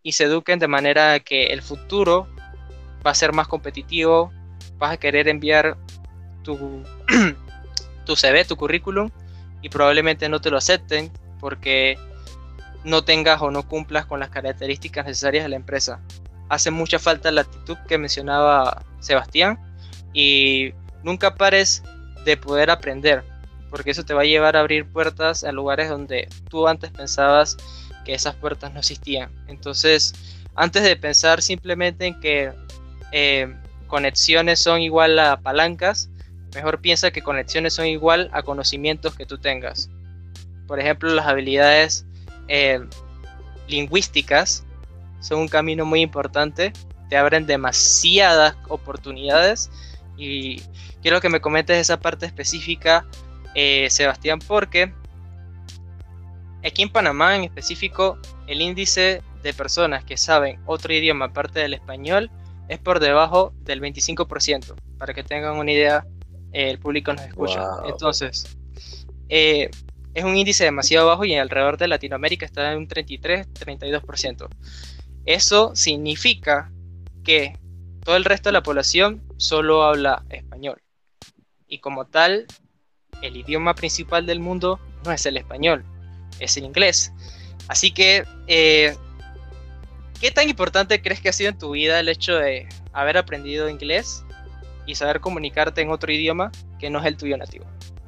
y se eduquen de manera que el futuro va a ser más competitivo, vas a querer enviar tu, tu C V, tu currículum, y probablemente no te lo acepten porque no tengas o no cumplas con las características necesarias de la empresa. Hace mucha falta la actitud que mencionaba Sebastián, y nunca pares de poder aprender, porque eso te va a llevar a abrir puertas a lugares donde tú antes pensabas que esas puertas no existían. Entonces, antes de pensar simplemente en que eh, conexiones son igual a palancas, mejor piensa que conexiones son igual a conocimientos que tú tengas. Por ejemplo, las habilidades eh, lingüísticas son un camino muy importante, te abren demasiadas oportunidades, y quiero que me comentes esa parte específica, eh, Sebastián, porque aquí en Panamá en específico el índice de personas que saben otro idioma aparte del español es por debajo del veinticinco por ciento, para que tengan una idea, eh, el público nos escucha. Wow. Entonces, eh, es un índice demasiado bajo, y alrededor de Latinoamérica está en un treinta y tres a treinta y dos por ciento. Eso significa que todo el resto de la población solo habla español, y como tal, el idioma principal del mundo no es el español, es el inglés. Así que, eh, ¿qué tan importante crees que ha sido en tu vida el hecho de haber aprendido inglés y saber comunicarte en otro idioma que no es el tuyo nativo?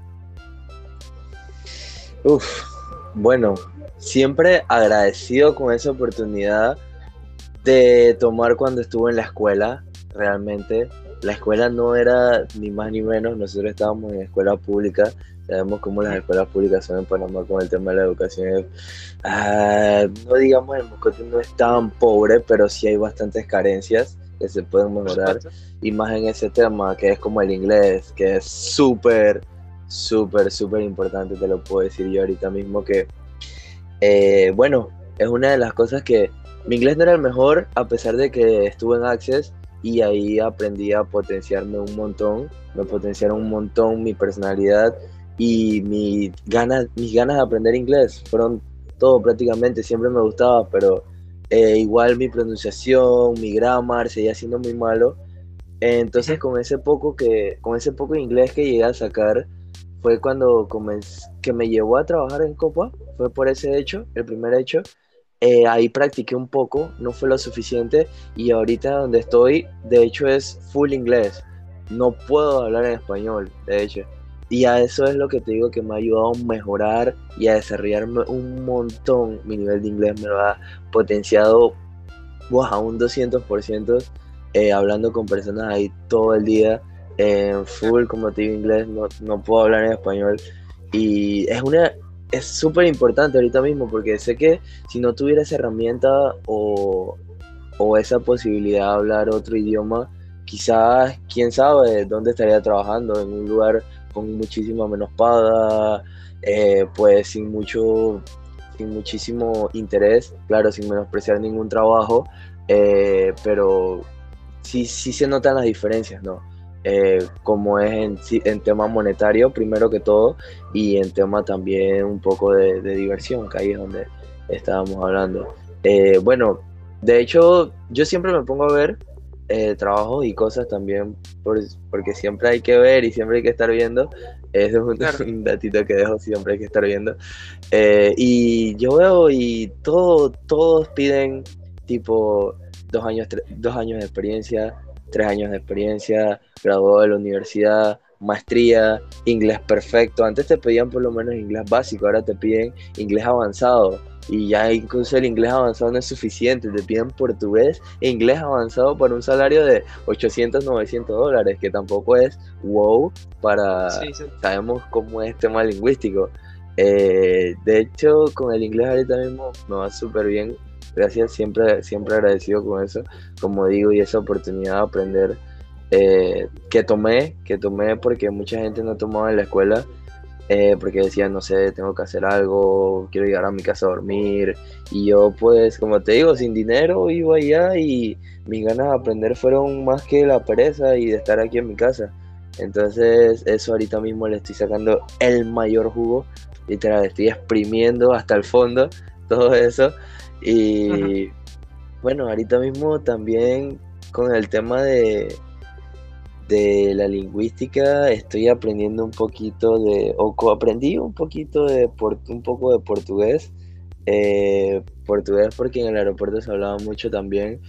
Uf, bueno, siempre agradecido con esa oportunidad de tomar cuando estuve en la escuela. Realmente la escuela no era ni más ni menos, nosotros estábamos en escuela pública. Sabemos cómo las escuelas públicas son en Panamá con el tema de la educación. Ah, no digamos el Mocote no es tan pobre, pero sí hay bastantes carencias que se pueden mejorar, y más en ese tema que es como el inglés, que es súper, súper, súper importante. Te lo puedo decir yo ahorita mismo que, eh, bueno, es una de las cosas que mi inglés no era el mejor, a pesar de que estuve en Access, y ahí aprendí a potenciarme un montón, me potenciaron un montón mi personalidad y mi ganas, mis ganas de aprender inglés. Fueron todo prácticamente, siempre me gustaba, pero eh, igual mi pronunciación, mi grammar seguía siendo muy malo. Entonces con ese poco que, con ese poco de inglés que llegué a sacar, fue cuando comencé, que me llevó a trabajar en Copa, fue por ese hecho, el primer hecho. Eh, ahí practiqué un poco, no fue lo suficiente, y ahorita donde estoy, de hecho es full inglés, no puedo hablar en español, de hecho, y a eso es lo que te digo que me ha ayudado a mejorar y a desarrollarme un montón. Mi nivel de inglés me lo ha potenciado wow, a un doscientos por ciento, eh, hablando con personas ahí todo el día, en eh, full, como te digo, inglés, no, no puedo hablar en español, y es una... es súper importante ahorita mismo, porque sé que si no tuviera esa herramienta o, o esa posibilidad de hablar otro idioma, quizás, quién sabe, dónde estaría trabajando, en un lugar con muchísima menos paga, eh, pues sin mucho, sin muchísimo interés, claro, sin menospreciar ningún trabajo, eh, pero sí, sí se notan las diferencias, ¿no? Eh, como es en, en tema monetario primero que todo, y en tema también un poco de, de diversión, que ahí es donde estábamos hablando. Eh, bueno, de hecho yo siempre me pongo a ver eh, trabajos y cosas también, por, porque siempre hay que ver y siempre hay que estar viendo. Eso es un, claro. un datito que dejo, siempre hay que estar viendo. Eh, y yo veo y todo, todos piden tipo dos años, tre- dos años de experiencia, tres años de experiencia, graduado de la universidad, maestría, inglés perfecto. Antes te pedían por lo menos inglés básico, ahora te piden inglés avanzado, y ya incluso el inglés avanzado no es suficiente, te piden portugués e inglés avanzado por un salario de ochocientos, novecientos dólares, que tampoco es wow para... Sí, sí. Sabemos cómo es el tema lingüístico. Eh, de hecho, con el inglés ahorita mismo me va súper bien. Gracias, siempre, siempre agradecido con eso, como digo, y esa oportunidad de aprender eh, que tomé, que tomé porque mucha gente no tomaba en la escuela, eh, porque decían, no sé, tengo que hacer algo, quiero llegar a mi casa a dormir, y yo pues, como te digo, sin dinero iba allá, y mis ganas de aprender fueron más que la pereza y de estar aquí en mi casa. Entonces eso ahorita mismo le estoy sacando el mayor jugo, literal, estoy exprimiendo hasta el fondo todo eso. Y, Bueno, ahorita mismo también con el tema de, de la lingüística estoy aprendiendo un poquito de, o co- aprendí un poquito de, por- un poco de portugués. Eh, portugués porque en el aeropuerto se hablaba mucho también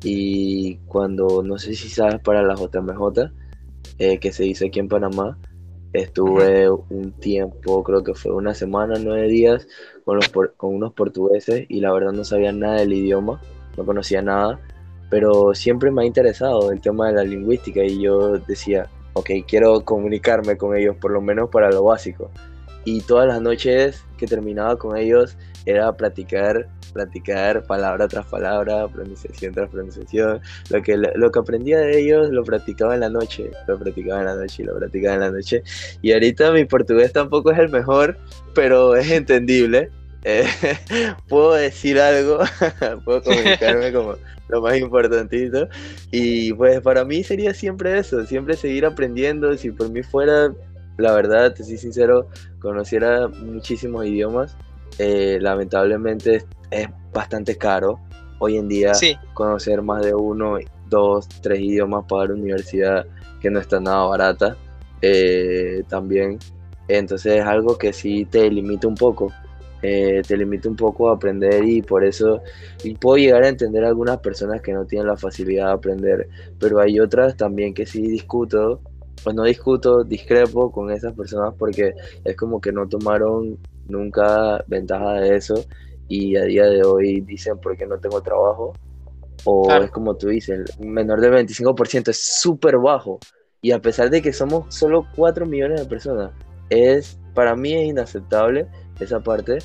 y cuando, no sé si sabes, para la J M J, eh, que se hizo aquí en Panamá, Ujú. estuve un tiempo, creo que fue una semana, nueve días, con, los, por- con unos portugueses y la verdad no sabía nada del idioma, no conocía nada, pero siempre me ha interesado el tema de la lingüística y yo decía, ok, quiero comunicarme con ellos, por lo menos para lo básico. Y todas las noches que terminaba con ellos era practicar, practicar palabra tras palabra, pronunciación tras pronunciación. Lo que, lo que aprendía de ellos lo practicaba en la noche, lo practicaba en la noche y lo practicaba en la noche. Y ahorita mi portugués tampoco es el mejor, pero es entendible. Eh, puedo decir algo, puedo comunicarme como lo más importantito. Y pues para mí sería siempre eso, siempre seguir aprendiendo. Si por mí fuera, la verdad, te soy sincero, conociera muchísimos idiomas. Eh, lamentablemente es, es bastante caro hoy en día Sí, conocer más de uno, dos, tres idiomas para la universidad, que no está nada barata, eh, también. Entonces es algo que sí te limita un poco, eh, te limita un poco a aprender y por eso y puedo llegar a entender a algunas personas que no tienen la facilidad de aprender, pero hay otras también que sí discuto, pues no discuto, discrepo con esas personas porque es como que no tomaron nunca ventaja de eso y a día de hoy dicen porque no tengo trabajo o es claro. como tú dices, menor del veinticinco por ciento es súper bajo y a pesar de que somos solo cuatro millones de personas, es, para mí es inaceptable esa parte,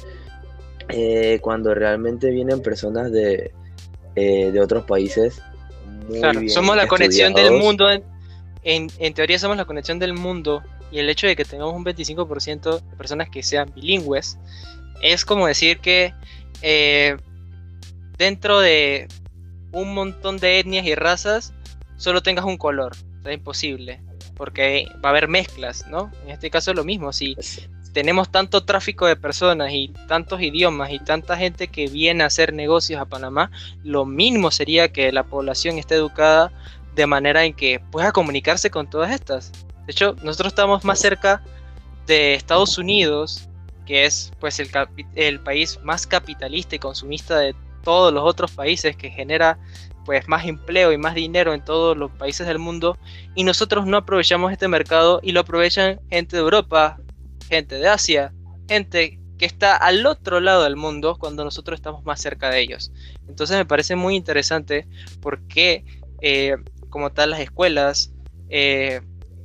eh, cuando realmente vienen personas de, eh, de otros países muy Claro, somos bien la conexión del estudiados. mundo, en, en, en teoría somos la conexión del mundo y el hecho de que tengamos un veinticinco por ciento de personas que sean bilingües es como decir que eh, dentro de un montón de etnias y razas solo tengas un color, o sea, es imposible, porque va a haber mezclas, ¿no? En este caso es lo mismo, si tenemos tanto tráfico de personas y tantos idiomas y tanta gente que viene a hacer negocios a Panamá, lo mínimo sería que la población esté educada de manera en que pueda comunicarse con todas estas. De hecho, nosotros estamos más cerca de Estados Unidos, que es pues el, el país más capitalista y consumista de todos los otros países, que genera pues más empleo y más dinero en todos los países del mundo, y nosotros no aprovechamos este mercado y lo aprovechan gente de Europa, gente de Asia, gente que está al otro lado del mundo cuando nosotros estamos más cerca de ellos. Entonces me parece muy interesante porque eh, como tal las escuelas, eh,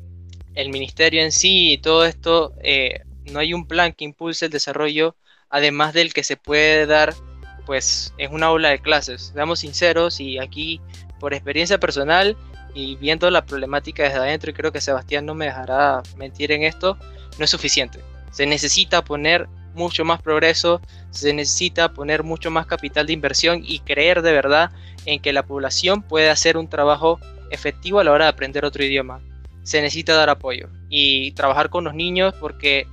el ministerio en sí y todo esto, eh, no hay un plan que impulse el desarrollo, además del que se puede dar pues en una aula de clases. Seamos sinceros y aquí por experiencia personal y viendo la problemática desde adentro, y creo que Sebastián no me dejará mentir en esto, no es suficiente. Se necesita poner mucho más progreso, se necesita poner mucho más capital de inversión y creer de verdad en que la población puede hacer un trabajo efectivo a la hora de aprender otro idioma. Se necesita dar apoyo y trabajar con los niños porque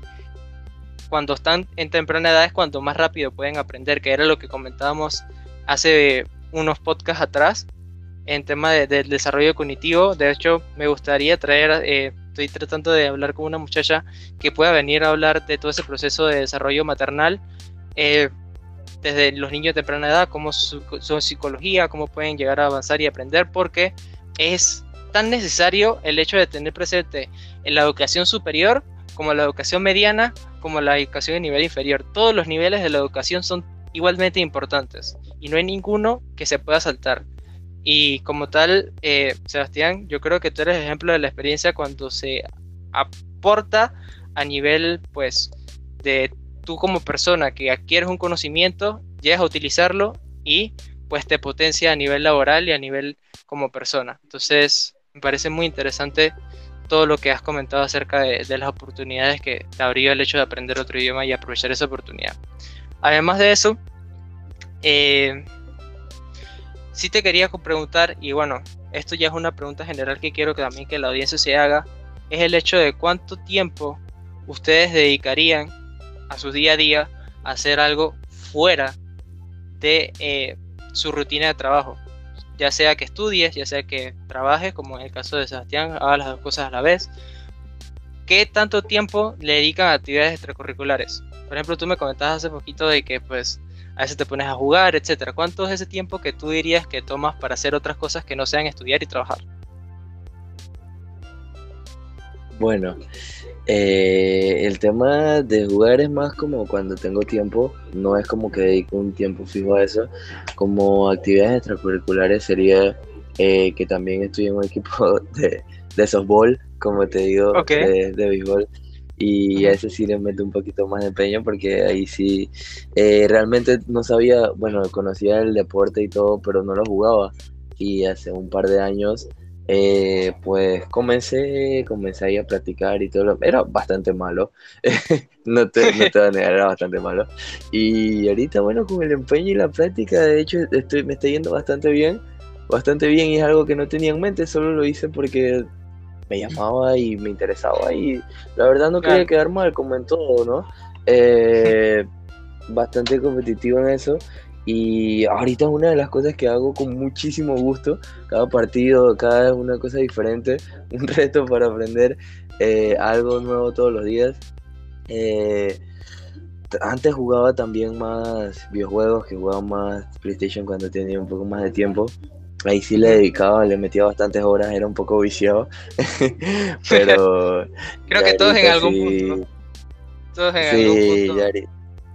cuando están en temprana edad es cuando más rápido pueden aprender, que era lo que comentábamos hace unos podcasts atrás en tema de, del desarrollo cognitivo. De hecho, me gustaría traer, eh, estoy tratando de hablar con una muchacha que pueda venir a hablar de todo ese proceso de desarrollo maternal, eh, desde los niños de temprana edad, cómo su, su psicología, cómo pueden llegar a avanzar y aprender, porque es tan necesario el hecho de tener presente en la educación superior como la educación mediana, como la educación de nivel inferior. Todos los niveles de la educación son igualmente importantes y no hay ninguno que se pueda saltar. Y como tal, eh, Sebastián, yo creo que tú eres ejemplo de la experiencia cuando se aporta a nivel, pues, de tú como persona que adquieres un conocimiento, llegas a utilizarlo y pues te potencia a nivel laboral y a nivel como persona. Entonces, me parece muy interesante todo lo que has comentado acerca de, de las oportunidades que te abrió el hecho de aprender otro idioma y aprovechar esa oportunidad. Además de eso, eh, sí te quería preguntar, y bueno, esto ya es una pregunta general que quiero que también que la audiencia se haga, es el hecho de cuánto tiempo ustedes dedicarían a su día a día a hacer algo fuera de eh, su rutina de trabajo, ya sea que estudies, ya sea que trabajes, como en el caso de Sebastián, hagas las dos cosas a la vez. ¿Qué tanto tiempo le dedican a actividades extracurriculares? Por ejemplo, tú me comentabas hace poquito de que pues a veces te pones a jugar, etcétera. ¿Cuánto es ese tiempo que tú dirías que tomas para hacer otras cosas que no sean estudiar y trabajar? Bueno, eh, el tema de jugar es más como cuando tengo tiempo, no es como que dedico un tiempo fijo a eso. Como actividades extracurriculares sería eh, que también estoy en un equipo de, de softball, como te digo, Ok. de, de béisbol, y a Ujú. ese sí le meto un poquito más de empeño porque ahí sí, eh, realmente no sabía, bueno, conocía el deporte y todo, pero no lo jugaba. Y hace un par de años eh, pues comencé, comencé ahí a practicar y todo. Lo- era bastante malo, no te, no te voy a negar, era bastante malo. Y ahorita, bueno, con el empeño y la práctica, de hecho, estoy, me está yendo bastante bien, bastante bien, y es algo que no tenía en mente, solo lo hice porque me llamaba y me interesaba, y la verdad no quería Claro. quedar mal, como en todo, ¿no? Eh, Bastante competitivo en eso. Y ahorita es una de las cosas que hago con muchísimo gusto. Cada partido, cada vez una cosa diferente, un reto para aprender eh, algo nuevo todos los días. Eh, t- Antes jugaba también más videojuegos, que jugaba más PlayStation cuando tenía un poco más de tiempo. Ahí sí le Ujú. dedicaba, le metía bastantes horas, era un poco viciado. Pero Creo ya que todos en ahorita algún punto, sí, todos en algún sí, ya punto ahorita.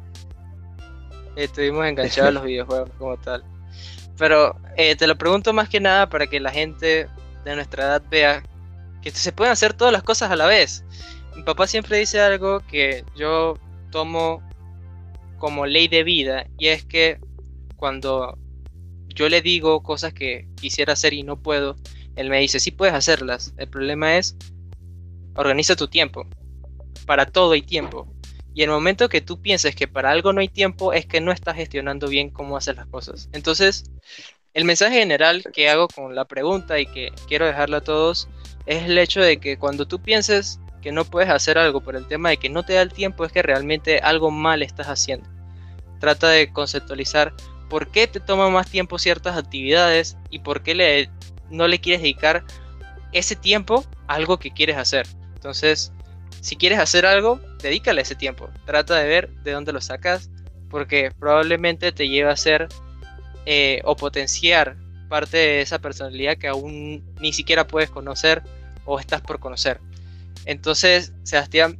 estuvimos enganchados a los videojuegos como tal. Pero eh, te lo pregunto más que nada para que la gente de nuestra edad vea que se pueden hacer todas las cosas a la vez. Mi papá siempre dice algo que yo tomo como ley de vida, y es que cuando yo le digo cosas que quisiera hacer y no puedo, él me dice, sí puedes hacerlas. El problema es, organiza tu tiempo. Para todo hay tiempo. Y el momento que tú pienses que para algo no hay tiempo, es que no estás gestionando bien cómo hacer las cosas. Entonces, el mensaje general que hago con la pregunta y que quiero dejarle a todos es el hecho de que cuando tú pienses que no puedes hacer algo por el tema de que no te da el tiempo, es que realmente algo mal estás haciendo. Trata de conceptualizar por qué te toma más tiempo ciertas actividades y por qué le, no le quieres dedicar ese tiempo a algo que quieres hacer. Entonces, si quieres hacer algo, dedícale ese tiempo. Trata de ver de dónde lo sacas, porque probablemente te lleva a ser eh, o potenciar parte de esa personalidad que aún ni siquiera puedes conocer o estás por conocer. Entonces, Sebastián,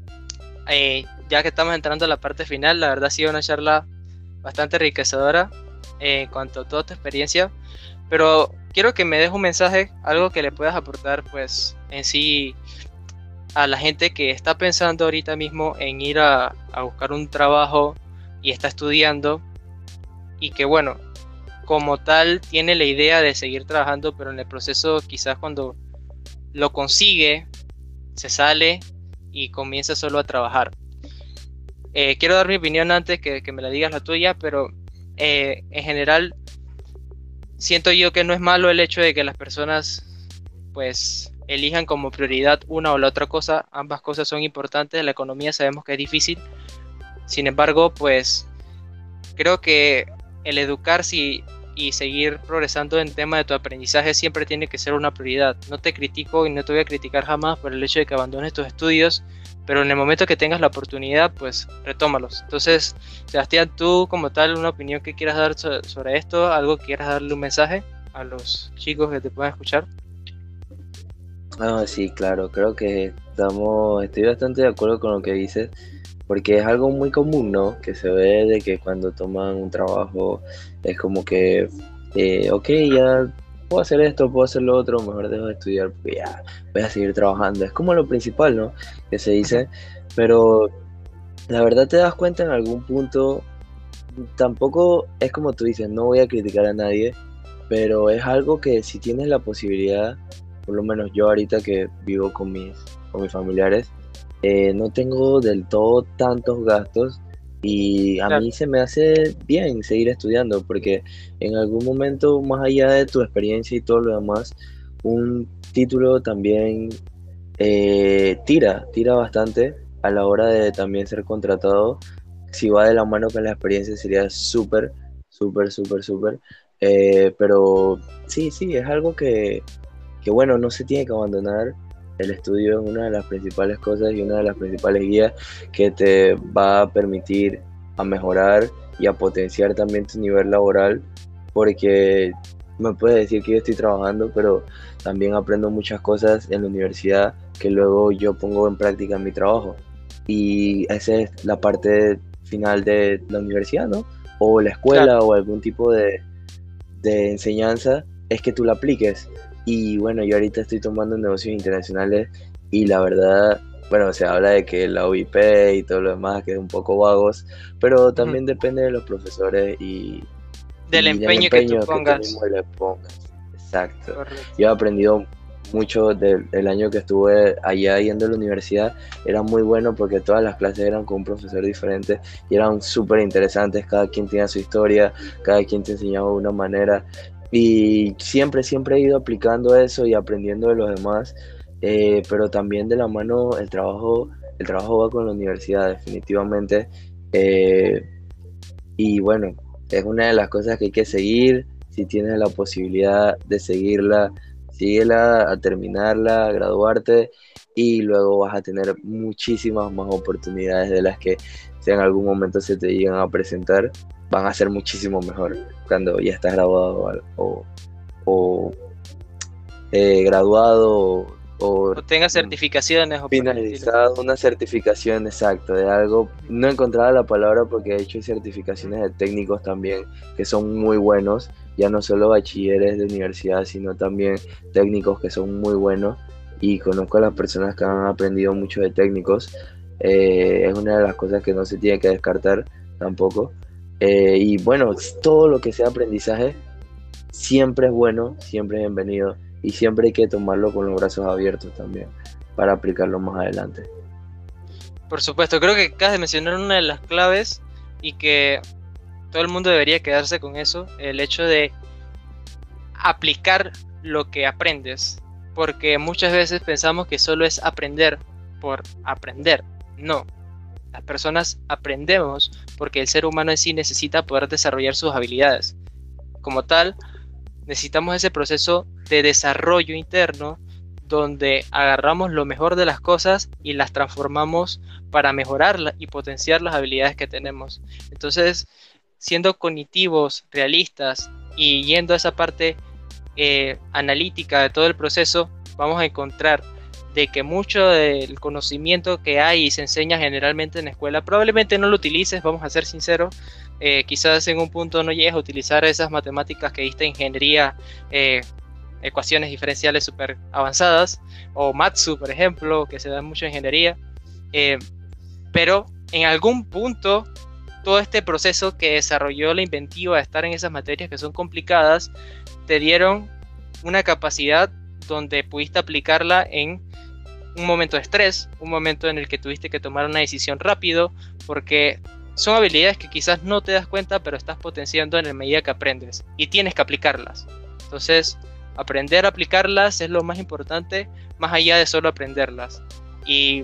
eh, ya que estamos entrando a la parte final, la verdad ha sido una charla bastante enriquecedora eh, en cuanto a toda tu experiencia, pero quiero que me des un mensaje, algo que le puedas aportar pues en sí a la gente que está pensando ahorita mismo en ir a, a buscar un trabajo y está estudiando, y que bueno, como tal tiene la idea de seguir trabajando, pero en el proceso quizás cuando lo consigue, se sale y comienza solo a trabajar. Eh, quiero dar mi opinión antes que, que me la digas la tuya, pero eh, en general siento yo que no es malo el hecho de que las personas pues elijan como prioridad una o la otra cosa. Ambas cosas son importantes. La economía sabemos que es difícil, sin embargo pues creo que el educarse y, y seguir progresando en tema de tu aprendizaje siempre tiene que ser una prioridad. No te critico y no te voy a criticar jamás por el hecho de que abandones tus estudios, pero en el momento que tengas la oportunidad, pues retómalos. Entonces, Sebastián, tú como tal, una opinión que quieras dar so- sobre esto, algo que quieras darle un mensaje a los chicos que te puedan escuchar. Ah, sí, claro, creo que estamos, estoy bastante de acuerdo con lo que dices, porque es algo muy común, ¿no? Que se ve de que cuando toman un trabajo es como que, eh, ok, ya puedo hacer esto, puedo hacer lo otro, mejor dejo de estudiar porque ya voy a seguir trabajando. Es como lo principal, ¿no? Que se Ujú. dice, pero la verdad te das cuenta en algún punto, tampoco es como tú dices, no voy a criticar a nadie, pero es algo que si tienes la posibilidad, por lo menos yo ahorita que vivo con mis, con mis familiares, eh, no tengo del todo tantos gastos, y a Claro, mí se me hace bien seguir estudiando porque en algún momento, más allá de tu experiencia y todo lo demás, un título también eh, tira, tira bastante a la hora de también ser contratado. Si va de la mano con la experiencia sería súper, súper, súper, súper. Eh, pero sí, sí, es algo que, que, bueno, no se tiene que abandonar. El estudio es una de las principales cosas y una de las principales guías que te va a permitir a mejorar y a potenciar también tu nivel laboral, porque me puedes decir que yo estoy trabajando, pero también aprendo muchas cosas en la universidad que luego yo pongo en práctica en mi trabajo. Y esa es la parte final de la universidad, ¿no? O la Claro. escuela o algún tipo de, de enseñanza, es que tú la apliques. Y bueno, yo ahorita estoy tomando negocios internacionales y la verdad, bueno, se habla de que la U I P y todo lo demás, que es un poco vagos, pero Ujú. también depende de los profesores y, Del y del empeño que tú empeño que tú pongas. mismo le pongas. Exacto. Correcto. Yo he aprendido mucho del, del año que estuve allá yendo a la universidad. Era muy bueno porque todas las clases eran con un profesor diferente y eran súper interesantes. Cada quien tenía su historia, cada quien te enseñaba de una manera. Y siempre, siempre he ido aplicando eso y aprendiendo de los demás. Eh, pero también de la mano el trabajo, el trabajo va con la universidad, definitivamente. Eh, y bueno, es una de las cosas que hay que seguir. Si tienes la posibilidad de seguirla, síguela a terminarla, a graduarte y luego vas a tener muchísimas más oportunidades de las que si en algún momento se te llegan a presentar, van a ser muchísimo mejor cuando ya estás graduado o, o eh, graduado o, O tengas o certificaciones o por el estilo. finalizado una certificación exacta de algo. Ujú. No encontraba la palabra porque he hecho certificaciones de técnicos también que son muy buenos, ya no solo bachilleres de universidad, sino también técnicos que son muy buenos y conozco a las personas que han aprendido mucho de técnicos. Eh, es una de las cosas que no se tiene que descartar tampoco. Eh, y bueno, todo lo que sea aprendizaje siempre es bueno, siempre es bienvenido y siempre hay que tomarlo con los brazos abiertos también para aplicarlo más adelante. Por supuesto, creo que acabas de mencionar una de las claves y que todo el mundo debería quedarse con eso, el hecho de aplicar lo que aprendes, porque muchas veces pensamos que solo es aprender por aprender. No, las personas aprendemos porque el ser humano en sí necesita poder desarrollar sus habilidades. Como tal, necesitamos ese proceso de desarrollo interno donde agarramos lo mejor de las cosas y las transformamos para mejorarlas y potenciar las habilidades que tenemos. Entonces, siendo cognitivos, realistas y yendo a esa parte eh, analítica de todo el proceso, vamos a encontrar de que mucho del conocimiento que hay y se enseña generalmente en la escuela probablemente no lo utilices, vamos a ser sinceros. Eh, quizás en un punto no llegues a utilizar esas matemáticas que diste en ingeniería, eh, ecuaciones diferenciales súper avanzadas, o Matsu, por ejemplo, que se da mucho en ingeniería, eh, pero en algún punto todo este proceso que desarrolló la inventiva de estar en esas materias que son complicadas, te dieron una capacidad donde pudiste aplicarla en un momento de estrés, un momento en el que tuviste que tomar una decisión rápido, porque son habilidades que quizás no te das cuenta, pero estás potenciando en la medida que aprendes y tienes que aplicarlas. Entonces, aprender a aplicarlas es lo más importante, más allá de solo aprenderlas. Y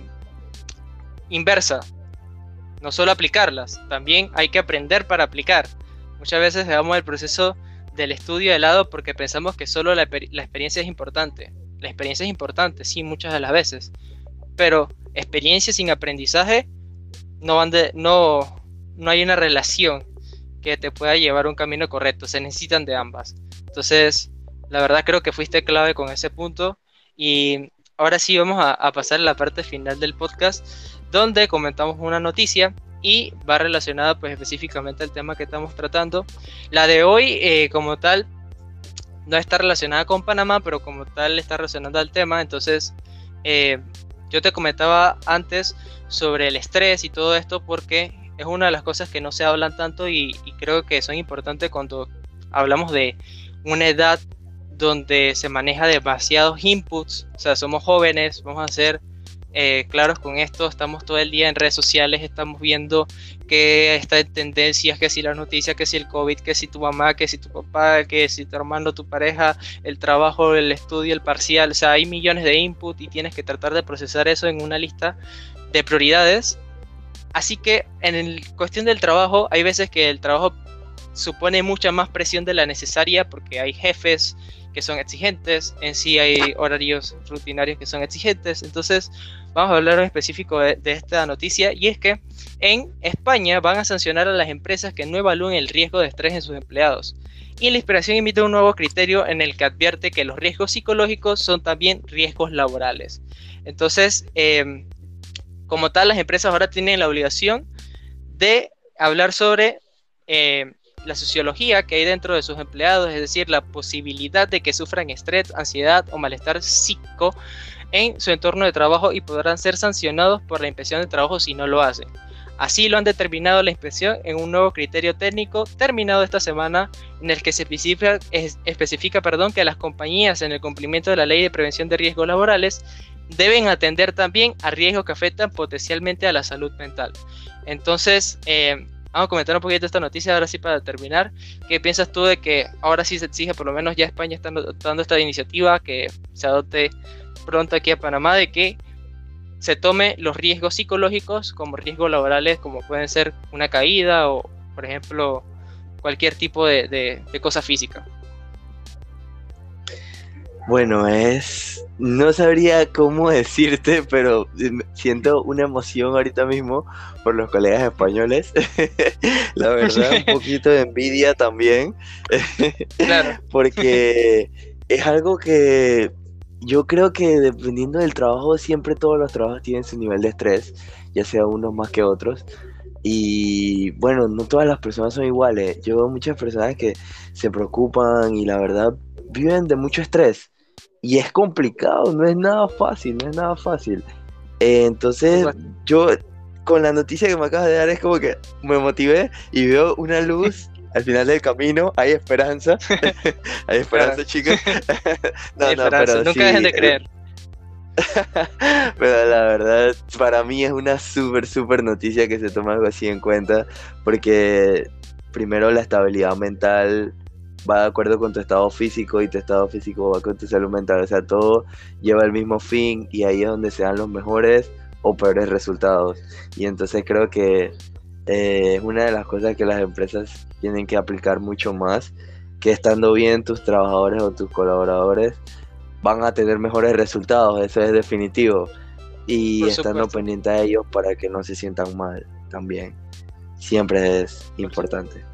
inversa, no solo aplicarlas, también hay que aprender para aplicar. Muchas veces dejamos el proceso del estudio de lado porque pensamos que solo la, la experiencia es importante. La experiencia es importante, sí, muchas de las veces, pero experiencia sin aprendizaje no, van de, no, no hay una relación que te pueda llevar a un camino correcto, se necesitan de ambas. Entonces, la verdad creo que fuiste clave con ese punto y ahora sí vamos a, a pasar a la parte final del podcast donde comentamos una noticia y va relacionada pues específicamente al tema que estamos tratando. La de hoy eh, como tal no está relacionada con Panamá, pero como tal está relacionada al tema. Entonces eh, yo te comentaba antes sobre el estrés y todo esto porque es una de las cosas que no se hablan tanto y, y creo que son importantes cuando hablamos de una edad donde se maneja demasiados inputs. O sea, somos jóvenes, vamos a ser eh, claros con esto, estamos todo el día en redes sociales, estamos viendo que está en tendencias, que si las noticias, que si el COVID, que si tu mamá, que si tu papá, que si tu hermano, tu pareja, el trabajo, el estudio, el parcial. O sea, hay millones de input y tienes que tratar de procesar eso en una lista de prioridades. Así que en el cuestión del trabajo, hay veces que el trabajo supone mucha más presión de la necesaria porque hay jefes que son exigentes, en sí hay horarios rutinarios que son exigentes. Entonces vamos a hablar en específico de, de esta noticia, y es que en España van a sancionar a las empresas que no evalúen el riesgo de estrés en sus empleados, y la inspiración emite un nuevo criterio en el que advierte que los riesgos psicológicos son también riesgos laborales. Entonces, eh, como tal, las empresas ahora tienen la obligación de hablar sobre eh, la sociología que hay dentro de sus empleados, es decir, la posibilidad de que sufran estrés, ansiedad o malestar psíquico en su entorno de trabajo, y podrán ser sancionados por la inspección de trabajo si no lo hacen. Así lo han determinado la inspección en un nuevo criterio técnico terminado esta semana, en el que se especifica, es, especifica perdón, que las compañías, en el cumplimiento de la Ley de Prevención de Riesgos Laborales, deben atender también a riesgos que afectan potencialmente a la salud mental. Entonces, eh, vamos a comentar un poquito esta noticia ahora sí para terminar. ¿Qué piensas tú de que ahora sí se exige, por lo menos ya España está adoptando esta iniciativa, que se adopte pronto aquí a Panamá, de que se tome los riesgos psicológicos como riesgos laborales, como pueden ser una caída o, por ejemplo, cualquier tipo de, de, de cosa física? Bueno, es... no sabría cómo decirte, pero siento una emoción ahorita mismo por los colegas españoles. La verdad, un poquito de envidia también. Claro. Porque es algo que yo creo que dependiendo del trabajo, siempre todos los trabajos tienen su nivel de estrés, ya sea unos más que otros. Y bueno, no todas las personas son iguales. Yo veo muchas personas que se preocupan y la verdad viven de mucho estrés. Y es complicado, no es nada fácil, no es nada fácil. Eh, entonces, yo con la noticia que me acabas de dar es como que me motivé y veo una luz al final del camino. Hay esperanza, hay esperanza, claro, chicos. No, hay no, esperanza. pero nunca sí, dejen de creer. Pero la verdad, para mí es una súper, súper noticia que se tome algo así en cuenta, porque primero la estabilidad mental va de acuerdo con tu estado físico y tu estado físico va con tu salud mental, o sea, todo lleva el mismo fin y ahí es donde se dan los mejores o peores resultados. Y entonces creo que eh, es una de las cosas que las empresas tienen que aplicar mucho más, que estando bien tus trabajadores o tus colaboradores van a tener mejores resultados, eso es definitivo, y Por estando supuesto. pendiente a ellos para que no se sientan mal también, siempre es importante.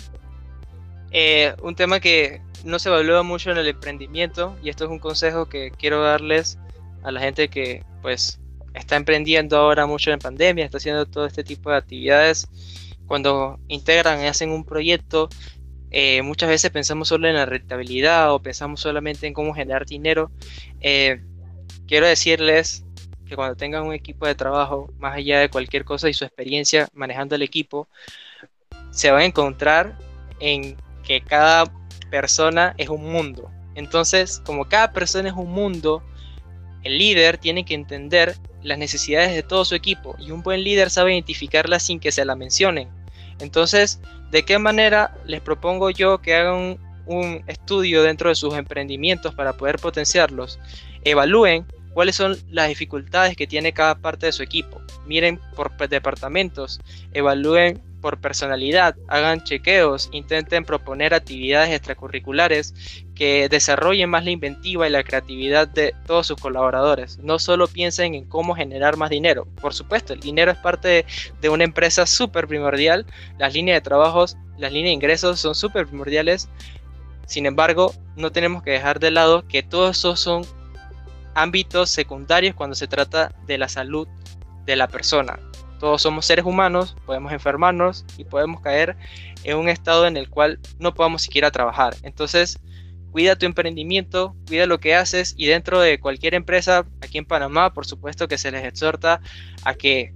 Eh, un tema que no se evalúa mucho en el emprendimiento, y esto es un consejo que quiero darles a la gente que pues está emprendiendo ahora mucho en pandemia, está haciendo todo este tipo de actividades. Cuando integran y hacen un proyecto, eh, muchas veces pensamos solo en la rentabilidad o pensamos solamente en cómo generar dinero. Eh, quiero decirles que cuando tengan un equipo de trabajo, más allá de cualquier cosa y su experiencia manejando el equipo, se van a encontrar en que cada persona es un mundo. Entonces, como cada persona es un mundo, el líder tiene que entender las necesidades de todo su equipo, y un buen líder sabe identificarlas sin que se la mencionen. Entonces, ¿de qué manera les propongo yo que hagan un, un estudio dentro de sus emprendimientos para poder potenciarlos? Evalúen cuáles son las dificultades que tiene cada parte de su equipo. Miren por departamentos, evalúen por personalidad, hagan chequeos, intenten proponer actividades extracurriculares que desarrollen más la inventiva y la creatividad de todos sus colaboradores. No solo piensen en cómo generar más dinero. Por supuesto, el dinero es parte de, de una empresa súper primordial. Las líneas de trabajos, las líneas de ingresos son súper primordiales. Sin embargo, no tenemos que dejar de lado que todos esos son ámbitos secundarios cuando se trata de la salud de la persona. Todos somos seres humanos, podemos enfermarnos y podemos caer en un estado en el cual no podamos siquiera trabajar. Entonces, cuida tu emprendimiento, cuida lo que haces, y dentro de cualquier empresa aquí en Panamá, por supuesto que se les exhorta a que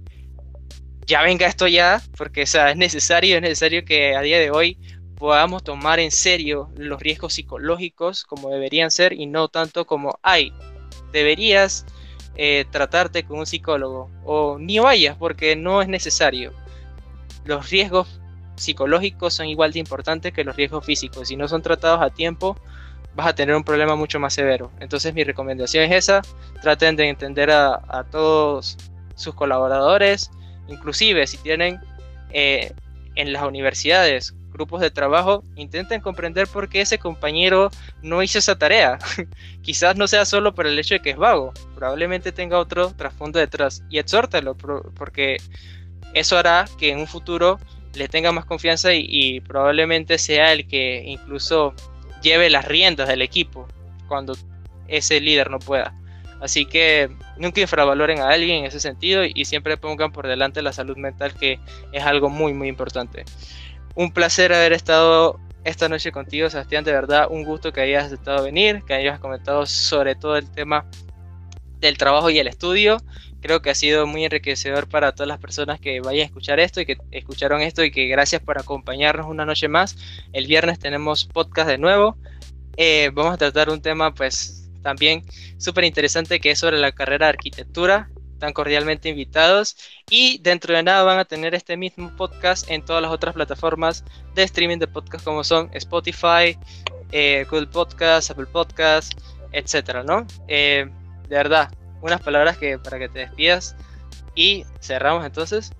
ya venga esto ya, porque o sea, es necesario, es necesario que a día de hoy podamos tomar en serio los riesgos psicológicos como deberían ser, y no tanto como, ay, deberías eh, tratarte con un psicólogo, o ni vayas porque no es necesario. Los riesgos psicológicos son igual de importantes que los riesgos físicos. Si no son tratados a tiempo, vas a tener un problema mucho más severo. Entonces mi recomendación es esa: traten de entender a, a todos sus colaboradores, inclusive si tienen eh, en las universidades grupos de trabajo, intenten comprender por qué ese compañero no hizo esa tarea. Quizás no sea solo por el hecho de que es vago, probablemente tenga otro trasfondo detrás, y exhórtalo, porque eso hará que en un futuro le tenga más confianza y, y probablemente sea el que incluso lleve las riendas del equipo cuando ese líder no pueda. Así que nunca infravaloren a alguien en ese sentido y siempre pongan por delante la salud mental, que es algo muy muy importante. Un placer haber estado esta noche contigo, Sebastián, de verdad un gusto que hayas aceptado venir, que hayas comentado sobre todo el tema del trabajo y el estudio. Creo que ha sido muy enriquecedor para todas las personas que vayan a escuchar esto y que escucharon esto, y que gracias por acompañarnos una noche más. El viernes tenemos podcast de nuevo. Eh, vamos a tratar un tema pues también súper interesante, que es sobre la carrera de arquitectura. Están cordialmente invitados, y dentro de nada van a tener este mismo podcast en todas las otras plataformas de streaming de podcast como son Spotify, eh, Google Podcast, Apple Podcast, etcétera, ¿no? Eh, de verdad, unas palabras que para que te despidas y cerramos entonces.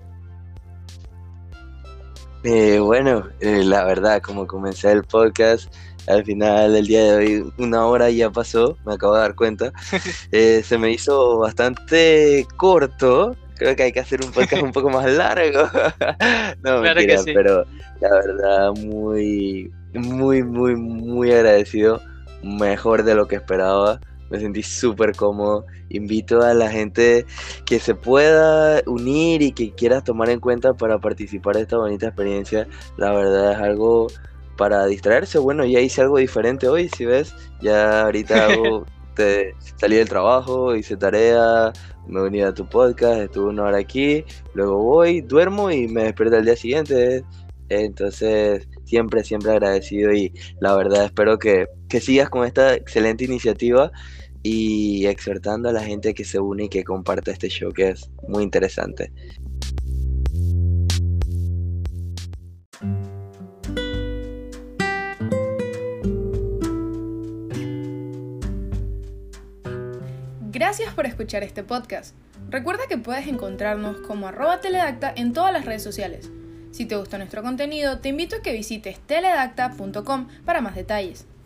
Eh, bueno, eh, la verdad, como comencé el podcast, al final del día de hoy, una hora ya pasó, me acabo de dar cuenta. Eh, se me hizo bastante corto. Creo que hay que hacer un podcast un poco más largo. No, Claro mentira, que sí. pero la verdad, muy, muy, muy, muy agradecido. Mejor de lo que esperaba. Me sentí súper cómodo. Invito a la gente que se pueda unir y que quiera tomar en cuenta para participar de esta bonita experiencia. La verdad es algo para distraerse. Bueno, ya hice algo diferente hoy, si ves. Ya ahorita hago, te, salí del trabajo, hice tarea, me uní a tu podcast, estuve una hora aquí, luego voy, duermo y me despierto al día siguiente. Entonces, siempre, siempre agradecido, y la verdad espero que, que sigas con esta excelente iniciativa y exhortando a la gente que se une y que comparta este show, que es muy interesante. Gracias por escuchar este podcast. Recuerda que puedes encontrarnos como arroba teledacta en todas las redes sociales. Si te gusta nuestro contenido, te invito a que visites teledacta punto com para más detalles.